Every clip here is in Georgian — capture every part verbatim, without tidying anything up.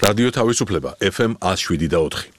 რადიო თავისუფლება ეფ ემ one oh seven და four.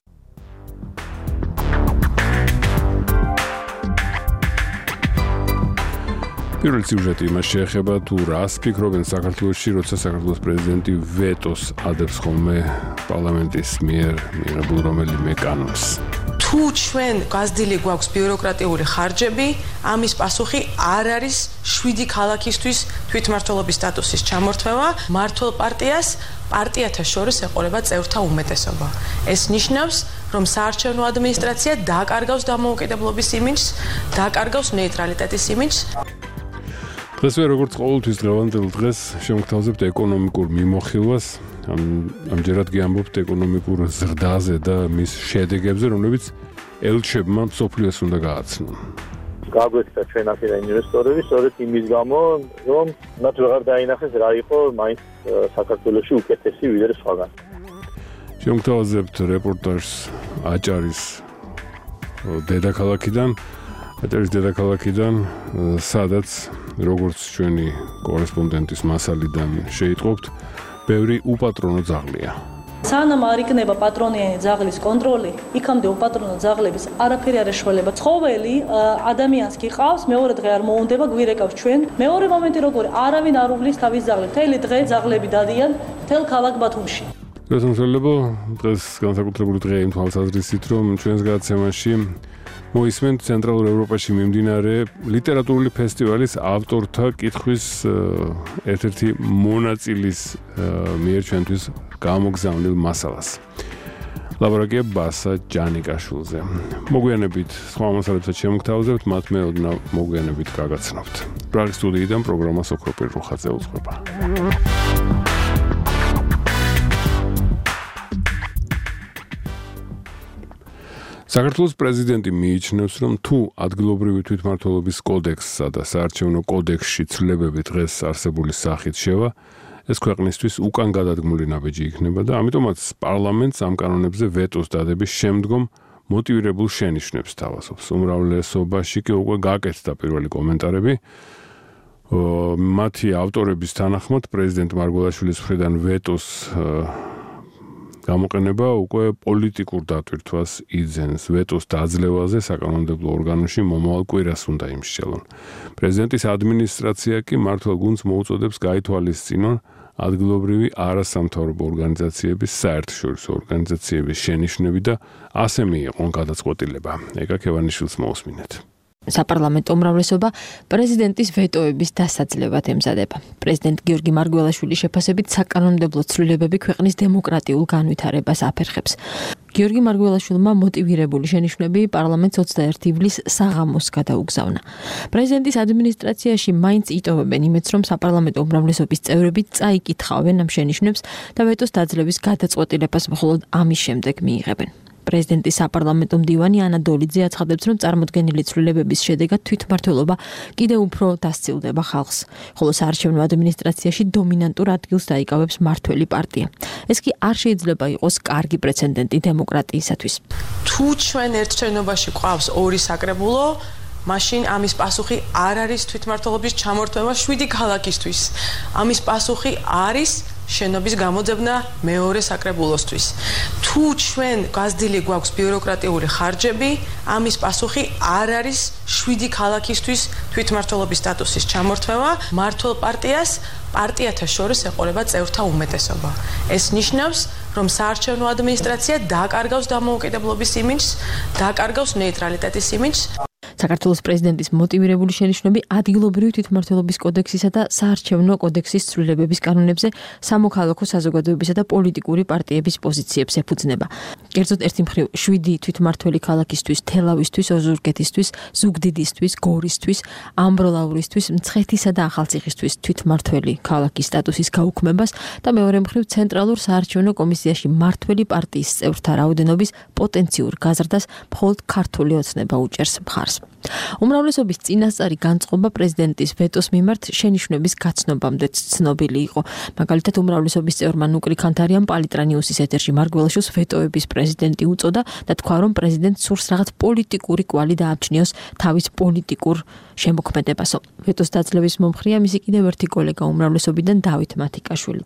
პირველი სიუჟეტი იმას შეეხება თუ რას ფიქრობენ საქართველოში, როცა საქართველოს პრეზიდენტი ვეტოს ადებს ხოლმე პარლამენტის მიერ მიღებულ რომელიმე კანონს. თუ ჩვენ გაზრდილი გვაქვს ბიუროკრატიული ხარჯები, ამის პასუხი არ არის შვიდი ქალაქისთვის თვითმმართველობის სტატუსის ჩამორთმევა, მმართველ პარტიას პარტიათა შორის ეყოლება წევრთა უმეტესობა. ეს ნიშნავს, რომ საარჩევნო ადმინისტრაცია დააკარგავს დამოუკიდებლობის იმიჯს, დააკარგავს ნეიტრალიტეტის იმიჯს. დღესვე როგორც ყოველთვის დღევანდელ დღეს შევმგთავაზებთ ეკონომიკურ მიმოხილვას, ამჯერად გიამბობთ ეკონომიკურ ზრდაზე და მის შედეგებზე, რომლებიც ელჩებმა მსოფლიოს უნდა გააცნონ. გაგვეცდა ჩვენ აქედან ინვესტორები, სწორედ იმის გამო, რომ მათ ვეღარ დაინახეს რა იყო მაინც საქართველოში უკეთესი ვიდრე სხვაგან. შევმგთავაზებთ რეპორტაჟს აჭარის დედაქალაქიდან, აჭარის დედაქალაქიდან, სადაც როგორც ჩვენი კორესპონდენტის მასალიდან შეიტყობთ, ბევრი უპატრონო ძაღლია. სანამ არ იქნება პატრონიანი ძაღლის კონტროლი, იქამდე უპატრონო ძაღლების არაფერი არ ეშველება. ცხოველი ადამიანს გიყავს, მეორე დღე არ მოუნდება, გვირეკავს ჩვენ. მეორე მომენტი როგორი, არავინ არ უვლის თავის ძაღლებს. მთელი დღე ძაღლები დადიან მთელ ქალაქ ბათუმში. გასამშველებო, დღეს განსაკუთრებული დღეა იმ თვალსაზრისით, რომ ჩვენს გადაცემაში მოისმენთ ცენტრალურ ევროპაში მიმდინარე ლიტერატურული ფესტივალის ავტორთა კითხვის ერთ-ერთი მონაწილის მიერ ჩვენთვის გამოგზავნილ მასალას. ლაბორატორია ბასა ჯანიკაშვილზე. მოგვიანებით სხვა მასალებსაც შემოგთავაზებთ, მათ მე ოდნავ მოგვიანებით გაგაცნობთ. პრაღის სტუდიიდან პროგრამა სოქროპირ რუხაძე უძღვება. საქართველოს პრეზიდენტი მიიჩნევს, რომ თუ ადგილობრივი თვითმმართველობის კოდექსსა და საარჩევნო კოდექსში ცვლილებები დღეს არსებული სახით შევა, ეს ქვეყნისთვის უკან გადადგმული ნაბიჯი იქნება და ამიტომაც პარლამენტს ამ კანონებზე ვეტოს დადების შემდგომ მოტივირებულ შენიშვნებს თავაზობს. უმრავლესობაში კი უკვე გაკეთდა პირველი კომენტარები. მათი ავტორების თანახმად პრეზიდენტ მარგველაშვილის მხრიდან ვეტოს გამოყენება უკვე პოლიტიკურ დატვირთვას იძენს. ვეტოს დაძლევაზე საკანონმდებლო ორგანოში მომავალ კვირას უნდა იმსჯელონ. პრეზიდენტის ადმინისტრაცია კი მმართველ გუნდს მოუწოდებს გაითვალისწინონ ადგილობრივი არასამთავრობო ორგანიზაციების, საერთაშორისო ორგანიზაციების შენიშვნები და ასე მიიღონ გადაწყვეტილება. ეკა ქევანიშვილს მოусმინეთ. საპარლამენტო უმრავლესობა პრეზიდენტის ვეტოების დასაძლევად ემზადება. პრეზიდენტ გიორგი მარგველაშვილის შეფასებით საკანონმდებლო ცვლილებები ქვეყნის დემოკრატიულ განვითარებას აფერხებს. გიორგი მარგველაშვილმა მოტივირებული შენიშვნები პარლამენტს ოცდაერთი ივლისს საღამოს გადაუგზავნა. პრეზიდენტის ადმინისტრაციაში მაინც იტოვებენ იმედს, რომ საპარლამენტო უმრავლესობის წევრები წაიკითხავენ ამ შენიშვნებს და ვეტოს დაძლევის გადაწყვეტილებას მხოლოდ ამის შემდეგ მიიღებენ. პრეზიდენტის საპარლამენტო მდივანი ანა დოლიძე აცხადებს, რომ წარმოდგენილი ცვლილებების შედეგად თვითმმართველობა კიდევ უფრო დასცილდება ხალხს, ხოლო საარჩევნო ადმინისტრაციაში დომინანტურ ადგილს დაიკავებს მმართველი პარტია. ეს კი არ შეიძლება იყოს კარგი პრეცედენტი დემოკრატიისათვის. თუ ჩვენ ერთ შენობაში გვყავს ორი საკრებულო, მაშინ ამის პასუხი არ არის თვითმმართველობის ჩამორთმევა შვიდი ქალაქისთვის. ამის პასუხი არის შენობის გამოძებნა მეორე საკრებულოსთვის. თუ ჩვენ გაზრდილი გვაქვს ბიუროკრატიული ხარჯები, ამის პასუხი არ არის შვიდი ქალაქისთვის თვითმმართველობის სტატუსის ჩამორთმევა, მმართველ პარტიას პარტიათა შორის ეყოლება წევრთა უმეტესობა. ეს ნიშნავს, რომ საარჩევნო ადმინისტრაცია დააკარგავს დამოუკიდებლობის იმიჯს, დააკარგავს ნეიტრალიტეტის იმიჯს. საქართველოს პრეზიდენტის მოტივირებული შენიშვნები ადგილობრივი თვითმმართველობის კოდექსისა და საარჩევნო კოდექსის ცვლილებების კანონებზე სამოქალაქო საზოგადოებისა და პოლიტიკური პარტიების პოზიციებს ეფუძნება. კერძოდ ერთი მხრივ შვიდი თვითმმართველი ქალაქისთვის, თელავისთვის, ოზურგეთისთვის, ზუგდიდისთვის, გორისთვის, ამბროლაურისთვის, მცხეთისა და ახალციხისთვის თვითმმართველი ქალაქის სტატუსის გაუქმებას და მეორე მხრივ ცენტრალურ საარჩევნო კომისიაში მმართველი პარტიის წევრთა რაოდენობის პოტენციურ გაზრდას მხოლოდ ქართული ოცნება უჭერს მხარს. უმრავლესობის წინასწარი განწყობა პრეზიდენტის ვეტოს მიმართ შენიშვნების გაცნობამდეც ცნობილი იყო. მაგალითად, უმრავლესობის წევრმა ნუკრი ქანთარიამ პალიტრანიუსის ეთერში მარგველაშვილს ვეტოების პრეზიდენტი უწოდა და თქვა, რომ პრეზიდენტს სურს რაღაც პოლიტიკური კვალი დააბჩნიოს თავის პოლიტიკურ შემოქმედებასო. ვეტოს დაძლევის მომხრეა მისი კიდევ ერთი კოლეგა უმრავლესობიდან დავით მათიკაშვილიც.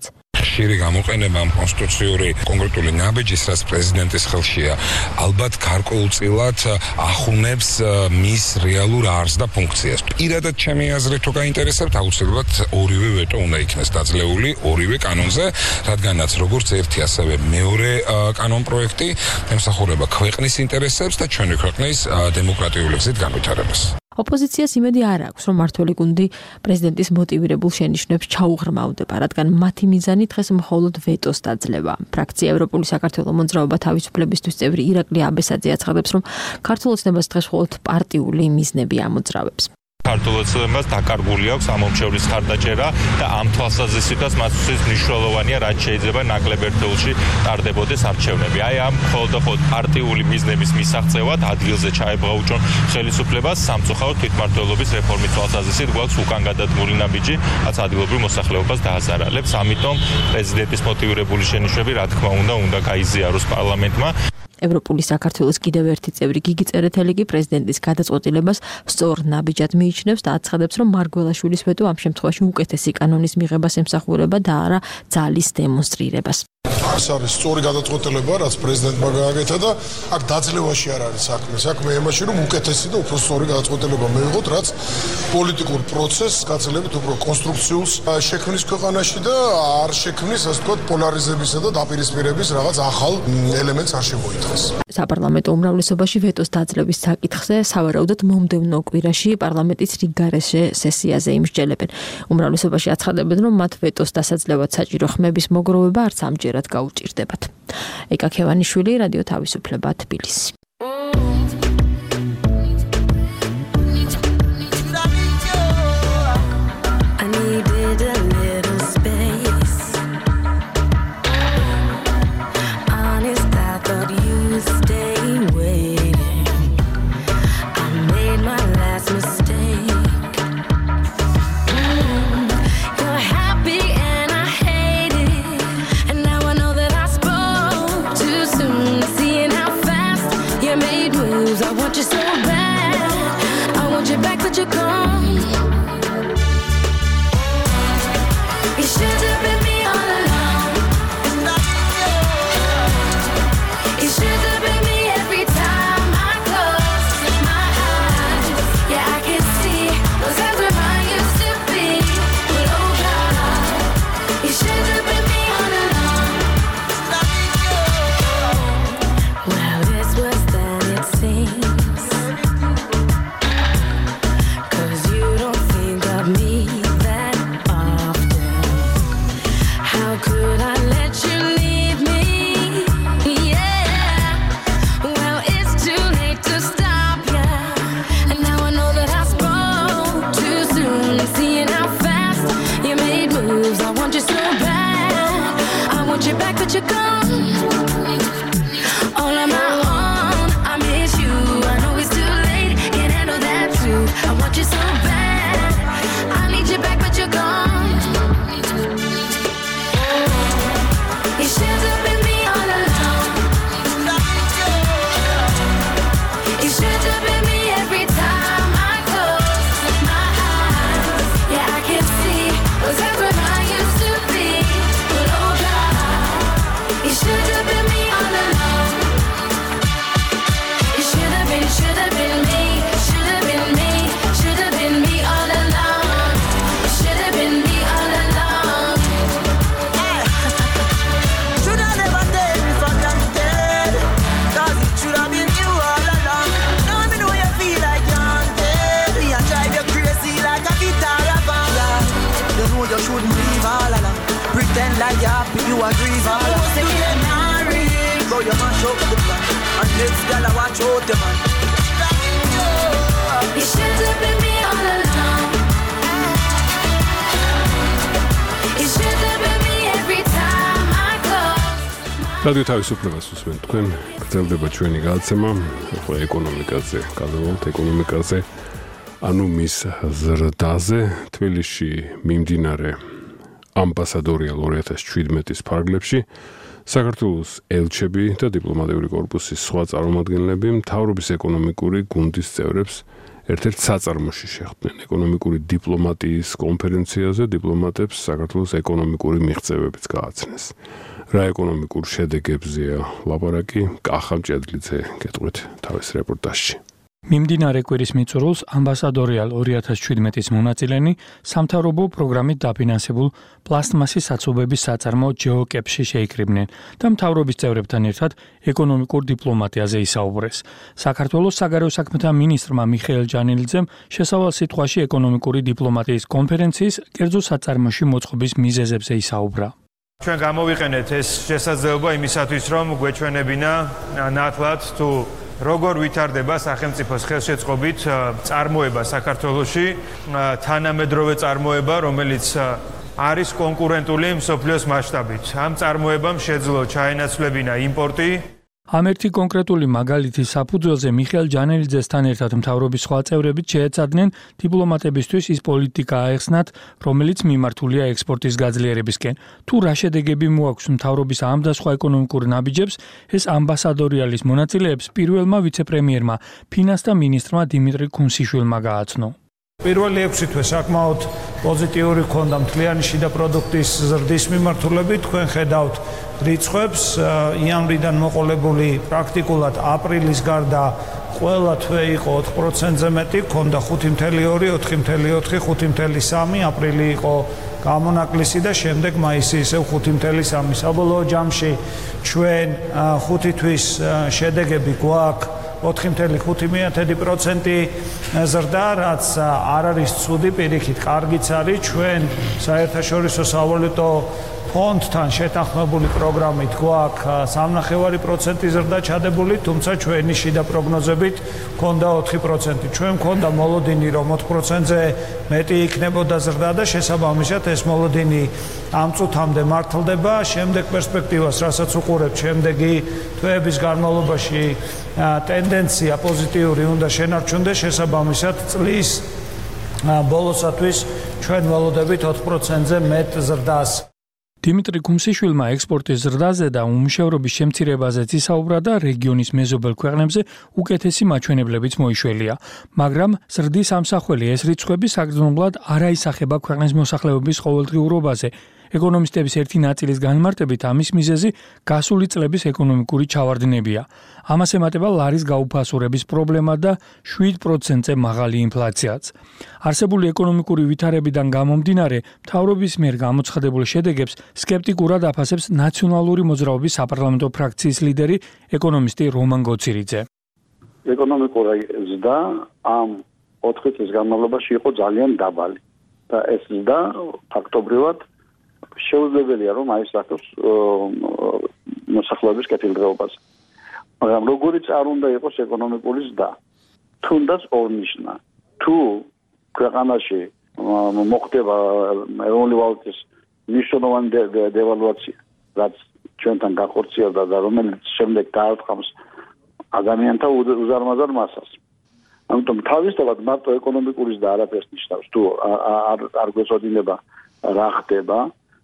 ხშირი გამოყენება ამ კონსტიტუციური კონკრეტული ნაბიჯის, რაც პრეზიდენტის ხელშია, ალბათ გარკვეულწილად ახუნებს მის რეალურ არსს და ფუნქციას. პირადად ჩემი აზრით თუ გაინტერესებთ, აუცილებლად ორივე ვეტო უნდა იქნეს დაძლეული ორივე კანონზე, რადგანაც როგორც ერთი, ასევე მეორე კანონ პროექტი ემსახურება ქვეყნის ინტერესებს და ჩვენი ქვეყნის დემოკრატიული გზით განვითარებას. ოპოზიციას იმედი არ აქვს, რომ მართველი გუნდი პრეზიდენტის მოტივირებულ შენიშვნებს ჩაუღრმავდება, რადგან მათი მიზანი დღეს მხოლოდ ვეტოს დაძლევა. ფრაქცია ევროპული საქართველოს მოძრაობა თავისუფლებისთვის წევრი ირაკლი აბესაძე აცხადებს, რომ ქართულ ოცნებას დღეს მხოლოდ პარტიული მიზნები ამოძრავებს. ქართულ ოცნებას დაკარგული აქვს ამომრჩევლის ხარდაჭერა და ამ თვალსაზრისითაც მათთვის მნიშვნელოვანია, რაც შეიძლება ნაკლებ ერთეულში ტარდებოდეს არჩევნები. აი ამ მხოლოდ და მხოლოდ პარტიული მიზნების მისაღწევად ადგილზე ჩაებღაუჭონ ხელისუფლებას სამწუხაროდ თვითმმართველობის რეფორმის თვალსაზრისით გვაქვს უკან გადადგმული ნაბიჯი, რაც ადგილობრივ მოსახლეობას დააზარალებს. ამიტომ პრეზიდენტის მოტივირებული შენიშვნები, რა თქმა უნდა, უნდა გაიზიაროს პარლამენტმა. ევროპული საქართველოს კიდევ ერთი წევრი გიგი წერეთელი კი პრეზიდენტის გადაწყვეტილებას სწორ ნაბიჯად მიიჩნევს და აცხადებს, რომ მარგველაშვილის ვეტო ამ შემთხვევაში უკეთესი კანონის მიღებას ემსახურება და არა ძალის დემონსტრირებას. ეს არის სწორი გადაწყვეტილება, რაც პრეზიდენტმა გააკეთა და აქ დაძლევაში არ არის საქმე. საქმე იმაში, რომ უკეთესი და უფრო სწორი გადაწყვეტილება მივიღოთ, რაც პოლიტიკურ პროცესს გაცილებით უფრო კონსტრუქციულს შექმნის ქვეყანაში და არ შექმნის, ასე ვთქვათ, პოლარიზებისა და დაპირისპირების რაღაც ახალ ელემენტს არ შემოიტანს. საპარლამენტო უმრავლესობაში ვეტოს დაძლევის საკითხზე სავარაუდოდ მომდევნო კვირაში პარლამენტის რიგგარეშე სესიაზე იმსჯელებენ. უმრავლესობაში აცხადებენ, რომ მათ ვეტოს დასაძლევად საჭირო ხმების მოგროვება არც ამჯერად გაუჭირდებათ. ეკა ქევანიშვილი, რადიო თავისუფლება, თბილისი. რადიო თავისუფლებას უსმენთ თქვენ, გრძელდება ჩვენი გადაცემა, ხო ეკონომიკაზე, გადავალთ ეკონომიკაზე, ანუ მის ზრდაზე, თბილისში მიმდინარე ამბასადორიალ ორი ათას შვიდმეტის ფარგლებში საქართველოს ელჩები და დიპლომატიური კორპუსის სხვა წარმომადგენლები მთავრობის ეკონომიკური გუნდის წევრებს ერთ-ერთ საწარმოში შეხვდნენ ეკონომიკური დიპლომატიის კონფერენციაზე, დიპლომატებს საქართველოს ეკონომიკური მიღწევებიც გააცნეს. რა ეკონომიკურ შედეგებზეა ლაპარაკი? კახა მჭედლიძე გეტყვით თავის რეპორტაჟში. მიმდინარე კვირის მიწურულს ამბასადორიალ ორი ათას შვიდმეტის მონაწილენი სამთავრობო პროგრამით დაფინანსებულ პლასტმასის საცობების საწარმო ჯეოკეპში შეიკრიბნენ და მთავრობის წევრებთან ერთად ეკონომიკურ დიპლომატიაზე ისაუბრეს. საქართველოს საგარეო საქმეთა მინისტრმა მიხეილ ჯანელიძემ შესავალ სიტყვაში ეკონომიკური დიპლომატიის კონფერენციის კერძო საწარმოში მოწყობის მიზეზებზე ისაუბრა. ჩვენ გამოვიყენეთ ეს შესაძლებლობა იმისათვის, რომ გვეჩვენებინა ნათლად თუ როგორ ვითარდება სახელმწიფოს ხელშეწყობით წარმოება საქართველოში, თანამედროვე წარმოება, რომელიც არის კონკურენტული მსოფლიოს მასშტაბით. ამ წარმოებამ შეძლო ჩაენაცვლებინა იმპორტი. ამ ერთი კონკრეტული მაგალითის საფუძველზე მიხეილ ჯანელიძესთან ერთად მთავრობის სხვა წევრებიც შეეცადნენ დიპლომატებისთვის ის პოლიტიკა აეხსნათ, რომელიც მიმართულია ექსპორტის გაძლიერებისკენ. თუ რა შედეგები მოაქვს მთავრობის ამ და სხვა ეკონომიკურ ნაბიჯებს, ეს ამბასადორიალის მონაწილეებს პირველმა ვიცე-პრემიერმა, ფინანსთა მინისტრმა დიმიტრი კუნსიშვილმა გააცნო. პირველი ექვსი თვე საკმაოდ პოზიტიური ქონდა მთლიანი შიდა პროდუქტის ზრდის მიმართულებით. თქვენ ხედავთ რიცხვებს, იანვრიდან მოყოლებული პრაქტიკულად აპრილის გარდა ყველა თვე იყო ოთხ პროცენტზე მეტი, ქონდა ხუთი წუთი ორი, ოთხი წუთი ოთხი, ხუთი წუთი სამი, აპრილი იყო გამონაკლისი და შემდეგ მაისი ისევ ხუთი წუთი სამი. საბოლოო ჯამში ჩვენ ხუთი თვის შედეგები გვაქვს ოთხი წუთი ხუთი პროცენტი ზრდა, რაც არ არის ცუდი, პირიქით კარგიც არის. ჩვენ საერთაშორისო სავალუტო ფონდთან შეთანხმებული პროგრამით გვაქვს სამნახევარი პროცენტი ზრდა ჩადებული, თუმცა ჩვენი შიდა პროგნოზებით ქონდა ოთხი პროცენტი. ჩვენ ქონდა მოლოდინი, რომ ოთხ პროცენტზე მეტი იქნებოდა ზრდა და შესაბამისად ეს მოლოდინი ამ წუთამდე მართლდება. შემდეგ პერსპექტივას, რასაც უყურებთ, შემდეგი თვეების განმავლობაში ტენდენცია პოზიტიური უნდა შენარჩუნდეს, შესაბამისად წლის ბოლოსათვის ჩვენ ველოდებით ოთხ პროცენტზე მეტ ზრდას. დიმიტრი კუნსიშვილმა ექსპორტის ზრდაზე და უმუშევრობის შემცირებაზეც ისაუბრა და რეგიონის მეზობელ ქვეყნებზე უკეთესი მაჩვენებლებიც მოიშველია. მაგრამ ზრდის ამსახველი ეს რიცხვები საგრძნობლად არ აისახება ქვეყნის მოსახლეობის ყოველდღიურობაზე. ეკონომისტების ერთი ნაწილის განმარტებით ამის მიზეზი გასული წლების ეკონომიკური ჩავარდნებია. ამას ემატება ლარის გაუფასურების პრობლემა და შვიდ პროცენტზე მაღალი ინფლაციაც. არსებული ეკონომიკური ვითარებიდან გამომდინარე, მთავრობის მიერ გამოცხადებულ შედეგებს სკეპტიკურად აფასებს ნაციონალური მოძრაობის საპარლამენტო ფრაქციის ლიდერი ეკონომისტი რომან გოცირიძე. ეკონომიკური ზრდა ამ ოთხი წლის განმავლობაში იყო ძალიან დაბალი და ეს ზრდა ფაქტობრივად შეუძლებელია რომ აისახოს მოსახლეობის კეთილდღეობას. მაგრამ როგორიც არ უნდა იყოს ეკონომიკური ზრდა, თუნდაც ორნიშნა. თუ ქვეყანაში მოხდება ეროვნული ვალუტის მნიშვნელოვანი დევალვაცია, რაც ჩვენთან გახორციელდა და რომელიც შემდეგ დაარტყამს ადამიანთა უზარმაზარ მასას. ამიტომ თავისთავად მარტო ეკონომიკური ზრდა არაფერს ნიშნავს, თუ არ არ გვეწოდინება რა ხდება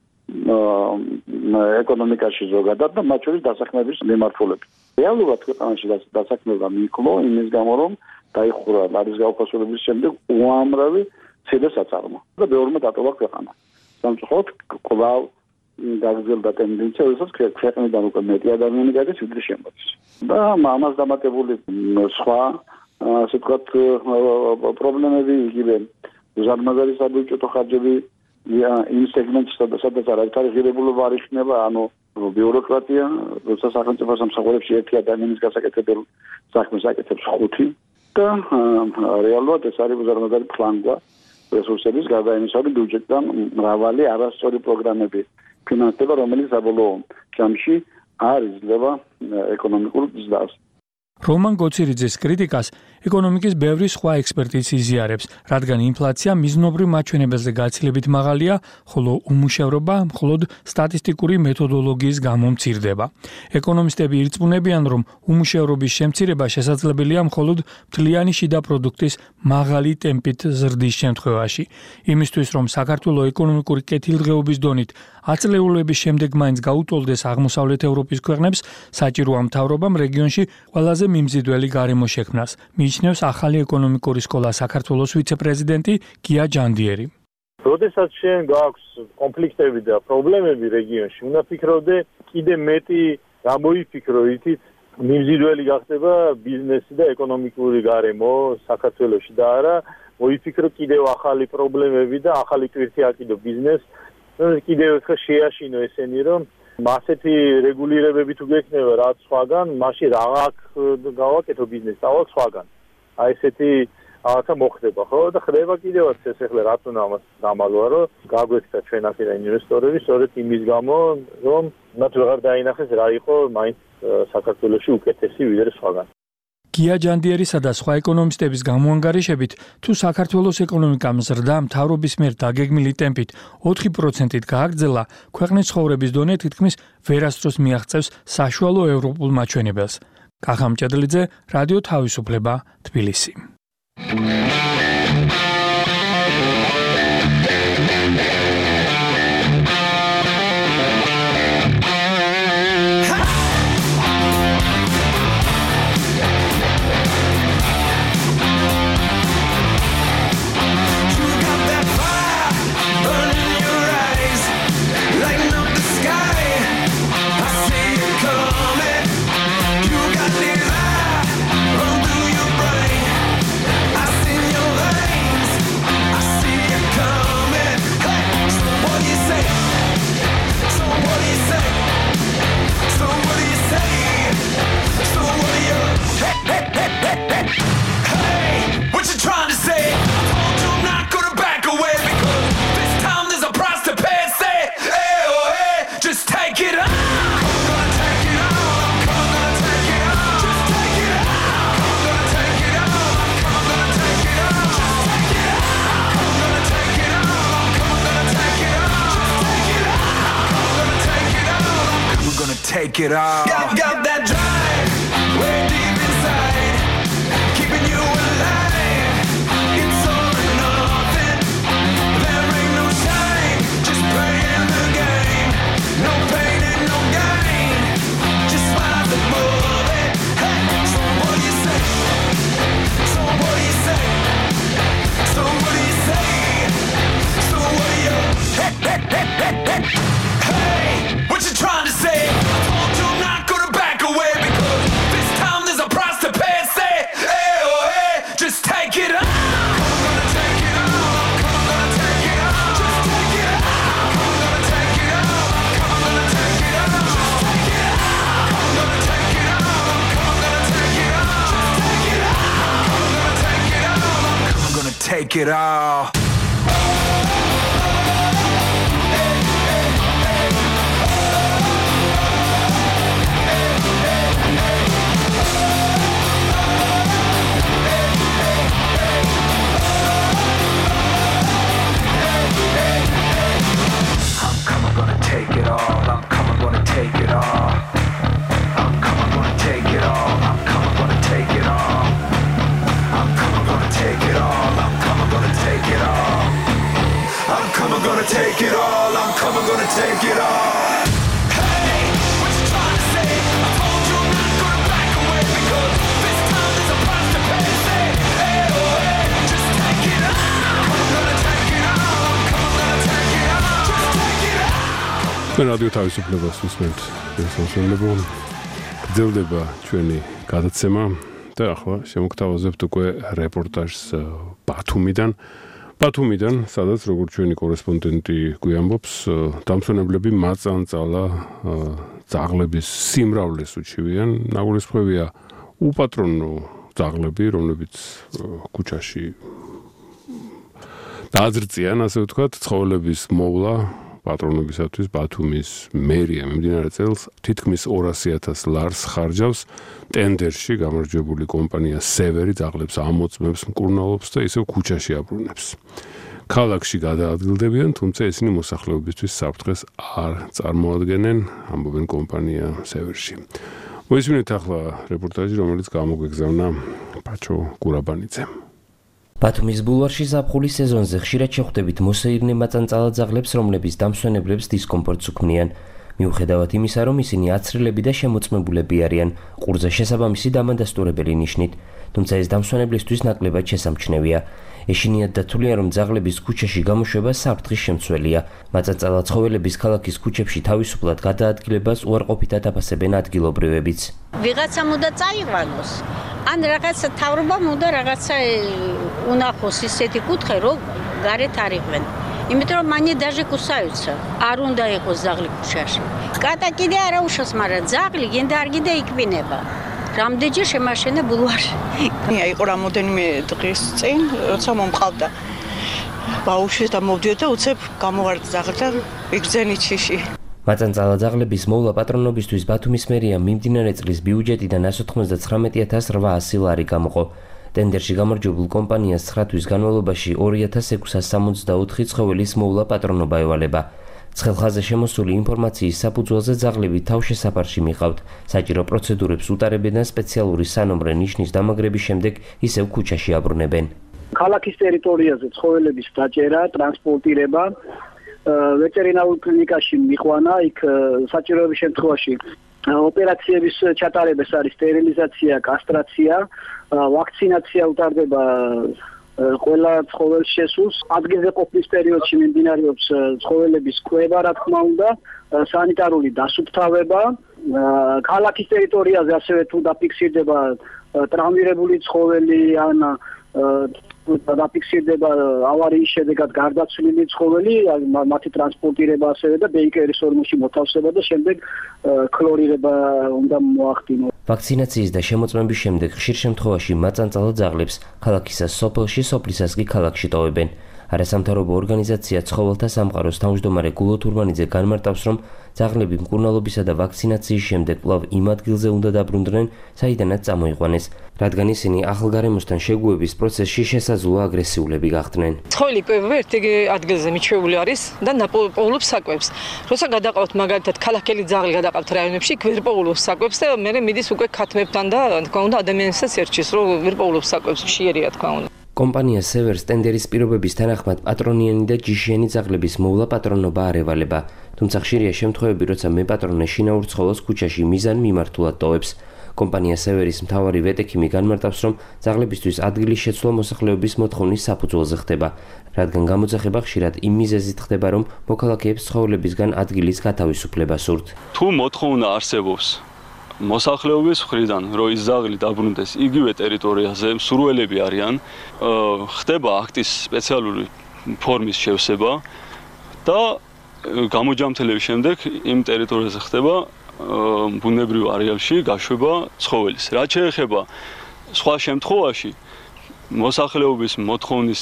ეკონომიკაში ზოგადად და მათ შორის დასაქმების მიმართულებით. რეალურად ქვეყანაში დასაქმება მიკლო იმის გამო, რომ დაიხურა ლარის გაუფასურების შემდეგ უამრავი ცედა საწარმო და ბევრმა დატოვა ქვეყანა. სამწუხაროდ კვლავ გაგრძელდა ტენდენცია, როდესაც ქვეყნიდან უკვე მეტი ადამიანი გადის, ვიდრე შემოდის. და ამას დამატებული სხვა ასე ვთქვათ პრობლემები იგივე უზარმაზარი საბიუჯეტო ხარჯები იმ სეგმენტში, სადაც არავითარი ღირებულობა არ იქნება, ანუ ბიუროკრატია, როცა სახელმწიფო სამსახურებში ერთი ადამიანის გასაკეთებელ საქმეს აკეთებს ხუთი და რეალურად ეს არის უზარმაზარი ფლანგვა რესურსების გარდა იმისა, რომ ბიუჯეტიდან მრავალი არასწორი პროგრამები ფინანსდება, რომელიც საბოლოო ჯამში არ იძლევა ეკონომიკურ ზრდას. რომან გოცირიძის კრიტიკას ეკონომიკის ბევრი სხვა ექსპერტიც იზიარებს, რადგან ინფლაცია მიზნობრივ მაჩვენებელზე გაცილებით მაღალია, ხოლო უმუშევრობა მხოლოდ სტატისტიკური მეთოდოლოგიის გამო მცირდება. ეკონომისტები ირწმუნებიან, რომ უმუშევრობის შემცირება შესაძლებელია მხოლოდ მთლიანი შიდა პროდუქტის მაღალი ტემპით ზრდის შემთხვევაში. იმისთვის, რომ საქართველოს ეკონომიკური კეთილდღეობის დონით აწლეულების შემდეგ მაინც გაუტოლდეს აღმოსავლეთ ევროპის ქვეყნებს, საჭიროა მთავრობამ რეგიონში ყველაზე მიმზიდველი გარემო შექმნას. მიიჩნევს ახალი ეკონომიკური სკოლა საქართველოს ვიცე-პრეზიდენტი გია ჯანდიერი. როდესაც შენ გაქვს კონფლიქტები და პრობლემები რეგიონში, უნდა ფიქრობდე კიდე მეტი გამოიფიქრო ითით მიმზიდველი გახდება ბიზნესი და ეკონომიკური გარემო საქართველოში და არა მოიფიქრო კიდევ ახალი პრობლემები და ახალი ტვირთი აკიდო ბიზნესს. კიდევ ერთხელ შეაშინო ესენი რომ ასეთი რეგულირებები თუ გექნება რაც სხვაგან, მაშინ რა გავაკეთო ბიზნესს, ავალ სხვაგან. აი ესეთი აღართა მოხდება, ხო? და ხდება კიდევაც ეს ახლა რაც უნდა ამას დამალვა, რომ გაგვექცა ჩვენ აქედან ინვესტორები, სწორედ იმის გამო, რომ მათ ვეღარ დაინახეს რა იყო მაინც საქართველოში უკეთესი ვიდრე სხვაგან. გია ჯანდიერისა და სხვა ეკონომისტების გამოანგარიშებით, თუ საქართველოს ეკონომიკა მზრდა მთავრობის მიერ დაგეგმილი ტემპით ოთხი პროცენტით გააგრძელა, ქვეყნის ცხოვრების დონე თითქმის ვერასდროს მიაღწევს საშუალო ევროპულ მაჩვენებელს. კახა მჭედლიძე, რადიო თავისუფლება, თბილისი. Take it all. Got, got that drive way deep inside, keeping you alive. It's all or nothing. There ain't no shine, just playing the game. No pain and no gain, just smile and move it. Hey, so what do you say? So what do you say? So what do you say? So what do you? Hey, hey, hey, hey, hey. Hey, what you trying to say? Take it all. I'm coming, gonna take it all. I'm coming, gonna take it all. I'm coming, gonna take it all. I'm coming, gonna take it all. I'm coming, gonna take it all. I'm coming, gonna take it all. I'm coming, gonna take it all. I'm coming, gonna take it all. Hey, what you trying to say? I told you I'm not gonna back away because this time there's a price to pay. Say, hey, oh, hey, just take it all. I'm gonna take it all. I'm coming, gonna take it all. Just take it all. მე რადიო თავისუფლებას უსმენთ ეს მოსვენებო გრძელდება ჩვენი გადაცემა და ახლა შემოგთავაზებთ უკვე რეპორტაჟს ბათუმიდან ბათუმიდან სადაც როგორც ჩვენი კორესპონდენტი გვიამბობს დამსვენებლები მაწანწალა ძაღლების სიმრავლეს უჩივიან ნაგულისხმევია უპატრონო ძაღლები რომლებიც ქუჩაში დააძრწიან ასე ვთქვათ ცხოველების მოვლა პატრონებისათვის ბათუმის მერია მიმდინარე წელს თითქმის ორასი ათას ლარს ხარჯავს ტენდერში გამარჯვებული კომპანია სევერი ძაღლებს ამოწმებს მკურნალობს და ისევ ქუჩაში აბრუნებს. ქალაქში გადაადგილდებიან, თუმცა ისინი მოსახლეობისთვის საფრთხეს არ წარმოადგენენ, ამბობენ კომპანია სევერში. მოისმინეთ ახლა რეპორტაჟი, რომელიც გამოგვეგზავნა პაჩო გურაბანიძემ. ბათუმის ბულვარში ზაფხულის სეზონზე ხშირად შეხვდებით მოსეირნე მაწანწალა ძაღლებს, რომლებიც დამსვენებლებს დისკომფორტს უქმნიან. მიუხედავად იმისა, რომ ისინი აცრილები და შემოწმებულები არიან, ყურზე შესაბამისი დამადასტურებელი ნიშნით, თუმცა ეს დამსვენებლისთვის ნაკლებად შესამჩნევია. ეშინიათ დათვლია, რომ ძაღლების ქუჩაში გამოშვება საფრთხის შემცველია. მაწანწალა ცხოველების ქალაქის ქუჩებში თავისუფლად გადაადგილებას უარყოფითად აფასებენ ადგილობრივებიც. ვიღაცა უნდა წაიყვანოს. ან რაღაცა თავრობამ უნდა რაღაცა უნახოს ისეთი კუთხე, რომ გარეთ არ იყვნენ. იმიტომ რომ მანი დაჟე კუსაიცა. არ უნდა იყოს ძაღლი ქუჩაში. კატა კიდე არა უშავს, მაგრამ ძაღლი გინდა არ გინდა იქბინება. რამდენჯერ შემაშენე ბულვარში. აი იყო რამოდენიმე დღის წინ, როცა მომყავდა ბაუში და მოვდიოდა უცებ გამოვარდა ძაღლი და ვიგრძენი ჩიში. მაწანწალა ძაღლების მოვლა პატრონობისთვის ბათუმის მერიამ მიმდინარე წლის ბიუჯეტიდან εκατს ოცდათხმეტ ათას რვაასი ლარი გამოყო. ტენდერში გამარჯვებულ კომპანიას ცხრა თვის განმავლობაში ორი ათას ექვსას სამოცდაოთხი ცხოველის მოვლა პატრონობა ევალება. ცხელხაზე შემოსული ინფორმაციის საფუძველზე ძაღლები თავშესაფარში მიყავთ. საჭირო პროცედურებს უტარებენ და სპეციალური სანომრე ნიშნის დამაგრების შემდეგ ისევ ქუჩაში აბრუნებენ. ქალაქის ტერიტორიაზე ცხოველების დაჭერა, ტრანსპორტირება, ვეტერინარულ კლინიკაში მიყვანა, იქ საჭიროების შემთხვევაში ოპერაციების ჩატარება, ეს არის სტერილიზაცია, კასტრაცია, ვაქცინაცია უტარდება ყველა ცხოველს შესულს. ადგილზე ყოფნის პერიოდში მიმდინარეობს ცხოველების კვება, რა თქმა უნდა, სანიტარული დასუფთავება. ქალაქის ტერიტორიაზე ასევე თუ დაფიქსირდება ტრავმირებული ცხოველი ან დაფიქსირდება ავარიის შედეგად გარდაცვლილი ცხოველი, მათი ტრანსპორტირება ასევე და ბეიკერის ორმოში მოთავსება და შემდეგ ქლორირება უნდა მოახდინოს. ვაქცინაციის და შემოწმების შემდეგ ხშირ შემთხვევაში მაწანწალო ძაღლებს ქალაქისას სოფელში, სოფლისას კი ქალაქში ტოვებენ. არასამთავრობო ორგანიზაცია ცხოველთა სამყაროს თავმჯდომარე გულო თურმანიძე განმარტავს, რომ ძაღლები მკურნალობისა და ვაქცინაციის შემდეგ კვლავ იმ ადგილზე უნდა დაბრუნდნენ, საიდანაც წამოიყვანეს, რადგან ისინი ახალგარემოსთან შეგუების პროცესში შესაძლოა აგრესიულები გახდნენ. ცხოველი კვება ერთ ადგილზე მიჩვეული არის და ნაპოულობს საკვებს. როცა გადაყავთ მაგალითად ქალაქელი ძაღლი გადაყავთ რაიონებში, იქ ვერ პოულობს საკვებს და მერე მიდის უკვე ქათმებთან და თქმა უნდა ადამიანსაც ერჩის, რომ ვერ პოულობს საკვებს, ხშირია თქმა უნდა. კომპანია სევერს ტენდერის პირობების თანახმად პატრონიანი და ჯიშიანი ძაღლების მოვლა პატრონობა არ ევალება, თუმცა ხშირია შემთხვევები, როცა მეპატრონე შინაურ ცხოველს ქუჩაში მიზან მიმართულად ტოვებს. კომპანია სევერის მთავარი ვეტექიმი განმარტავს, რომ ძაღლებისთვის ადგილის შეცვლა მოსახლეობის მოთხოვნის საფუძველზე ხდება, რადგან გამოძახება ხშირად იმ მიზეზით ხდება, რომ მოქალაქეებს ცხოველებისგან ადგილის გათავისუფლება სურთ. თუ მოთხოვნა არსებობს მოსახლეობის მხრიდან, რომ ის ძაღლი დაბრუნდეს იგივე ტერიტორიაზე, მსურველები არიან, ხდება აქტის სპეციალური ფორმის შევსება და გამოჯამთელების შემდეგ იმ ტერიტორიაზე ხდება ბუნებრივ არეალში გაშვება ცხოველის. რაც შეეხება სხვა შემთხვევაში მოსახლეობის მოთხოვნის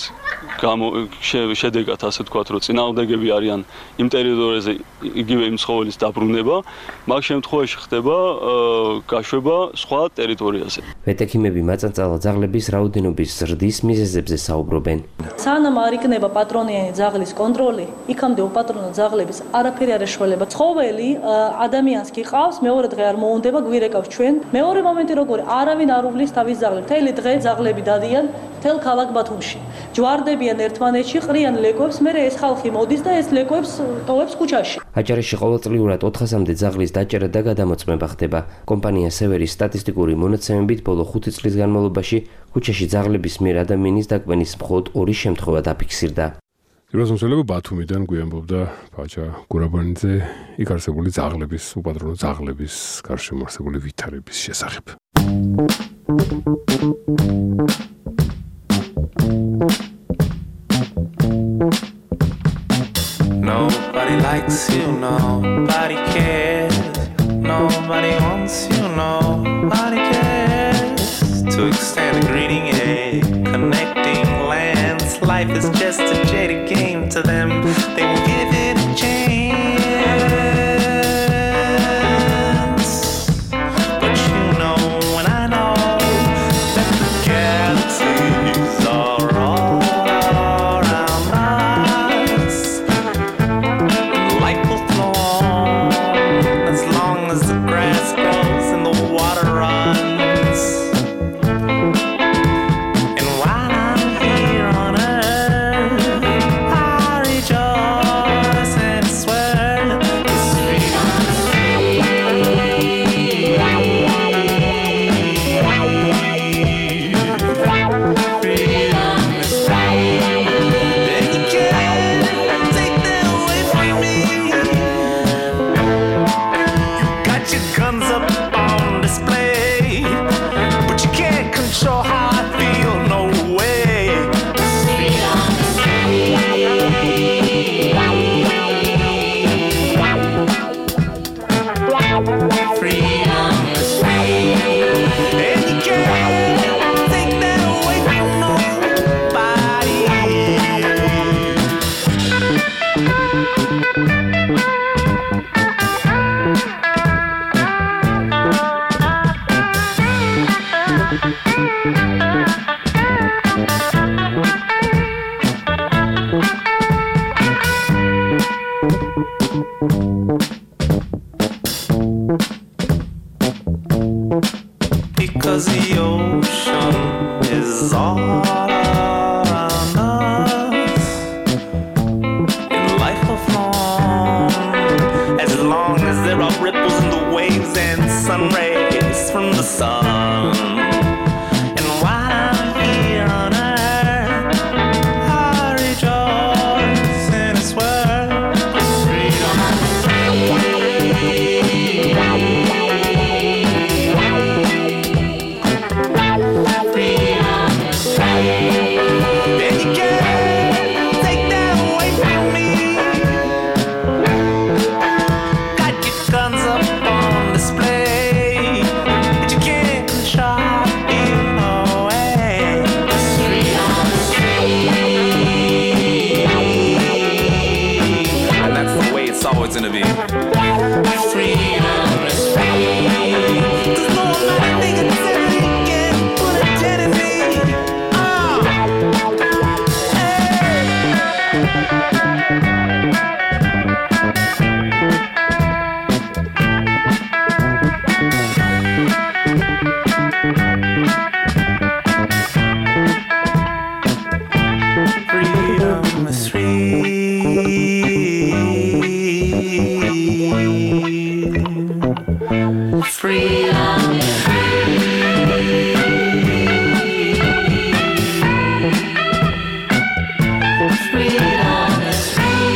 შედეგად, ასე ვთქვათ, რომ წინააღმდეგები არიან იმ ტერიტორიაზე იგივე იმ ცხოველის დაბრუნება, მაგ შემთხვევაში ხდება გაშვება სხვა ტერიტორიაზე. ვეტექიმები მაწანწალა ძაღლების რაოდენობის ზრდის მიზეზებზე საუბრობენ. სანამ არ იქნება პატრონიანი ძაღლის კონტროლი, იქამდე უპატრონო ძაღლების არაფერი არ ეშველება. ცხოველი ადამიანს კი ყავს, მეორე დღე არ მოუნდება, გვირეკავს ჩვენ. მეორე მომენტი როგორი, არავინ არ უვლის თავის ძაღლებს. მთელი დღე ძაღლები დადიან თელ ქალაქ ბათუმში. ჯვარდებიან ერთმანეთში, ყრიან ლეკვებს, მერე ეს ხალხი მოდის და ეს ლეკვებს ტოვებს ქუჩაში. აჭარაში ყოველწლიურად ოთხასამდე ძაღლის დაჭერა და გადამოწმება ხდება. კომპანია სევერის სტატისტიკური მონაცემებით ბოლო ხუთი წლის განმავლობაში ქუჩაში ძაღლების მიერ ადამიანის დაკვენის მხოლოდ ორი შემთხვევა დაფიქსირდა. პირველსმსელები ბათუმიდან გვიამბობდა ფაჭა გურაბანიძე იქ არსებული ძაღლების, უპატრონო ძაღლების გარშემო არსებული ვითარების შესახებ. Nobody likes you, nobody cares. Nobody wants you, nobody cares. To extend a greeting, a connecting lands. Life is just a jaded game to them. They will give it a chance. But you know, and I know that the galaxies are all around us. Life will flow on as long as the grass grows and the water runs. And while I'm here on earth, I rejoice and swear it's gonna be. Freedom is free. There's no amount of negativity can put a dent in me. Ah. Freedom is free. Freedom is freedom is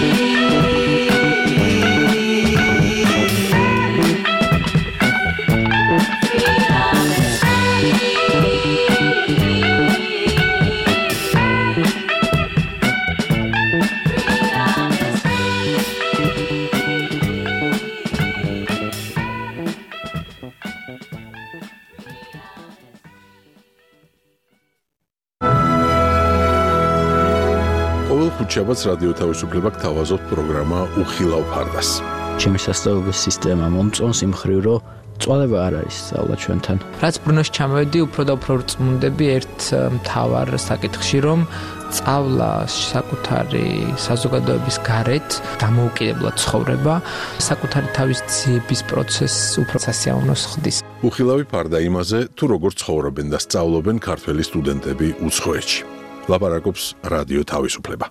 შაბათს რადიო თავისუფლება გთავაზობთ პროგრამა უხილავ ფარდას. ჩემი სასწავლებელი სისტემა მომწონს იმ ხრივ, რომ წვალება არ არის სწავლა ჩვენთან. რაც ბრუნოში ჩამოვედი, უფრო და უფრო წმუნდები ერთ მთავარ საკითხში, რომ სწავლა საკუთარი საზოგადოების გარეთ დამოუკიდებლად ცხოვრება, საკუთარი თავის ძიების პროცესს უფრო სასიამოვნოს ხდის. უხილავი ფარდა იმაზე, თუ როგორ ცხოვრობენ და სწავლობენ ქართველი სტუდენტები უცხოეთში. ლაპარაკობს რადიო თავისუფლება.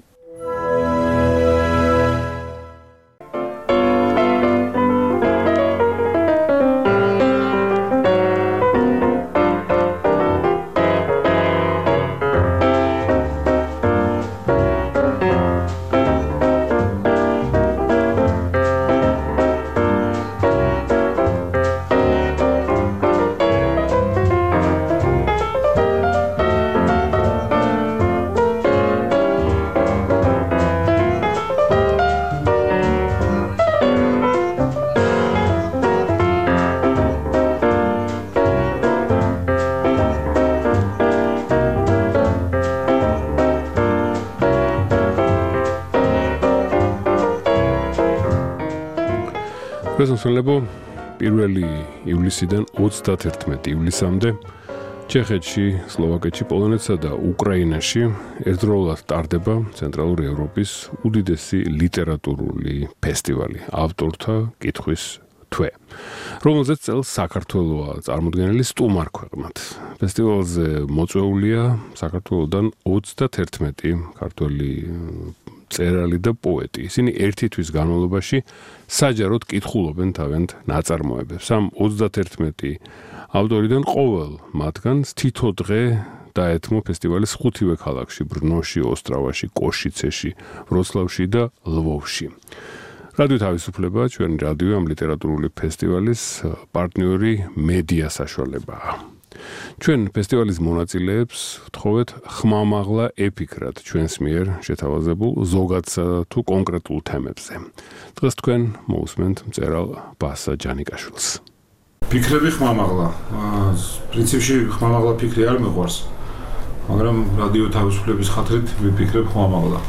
პრეზენტებო პირველი ივლისიდან ოცდათერთმეტი ივლისამდე ჩეხეთში, სლოვაკეთში, პოლონეთსა და უკრაინაში ერთდროულად ტარდება ცენტრალური ევროპის უდიდესი ლიტერატურული ფესტივალი ავტორთა კითხვის თვე, რომელზეც წელს საქართველოა წარმოდგენილი სტუმარ ქვეყნად. ფესტივალზე მოწვეულია საქართველოდან ოცდათერთმეტი ქართველი წერალი და პოეტი. ისინი ერთი თვის განმავლობაში საჯაროდ კითხულობენ თავიანთ ნაწარმოებებს. ამ ოცდათერთმეტი ავტორიდან ყოველ მათგანს თითო დღე დაეთმო ფესტივალის ხუთივე ქალაქში: ბრნოში, ოსტრავაში, კოშიცეში, ვროცლავში და ლვოვში. რადიო თავისუფლება, ჩვენი რადიო ამ ლიტერატურული ფესტივალის პარტნიორი მედია საშუალებაა. ჩვენ ფესტივალის მონაწილეებს ვთხოვეთ ხმამაღლა ეფიქრათ ჩვენს მიერ შეთავაზებულ ზოგადსა თუ კონკრეტულ თემებზე. დღეს თქვენ მოусმენთ მწერალ ბასა ჯანიკაშვილს. ფიქრები ხმამაღლა. პრინციპში ხმამაღლა ფიქრი არ მეყვარს, მაგრამ რადიო თავისუფლების ხათრით ვიფიქრებ ხმამაღლა.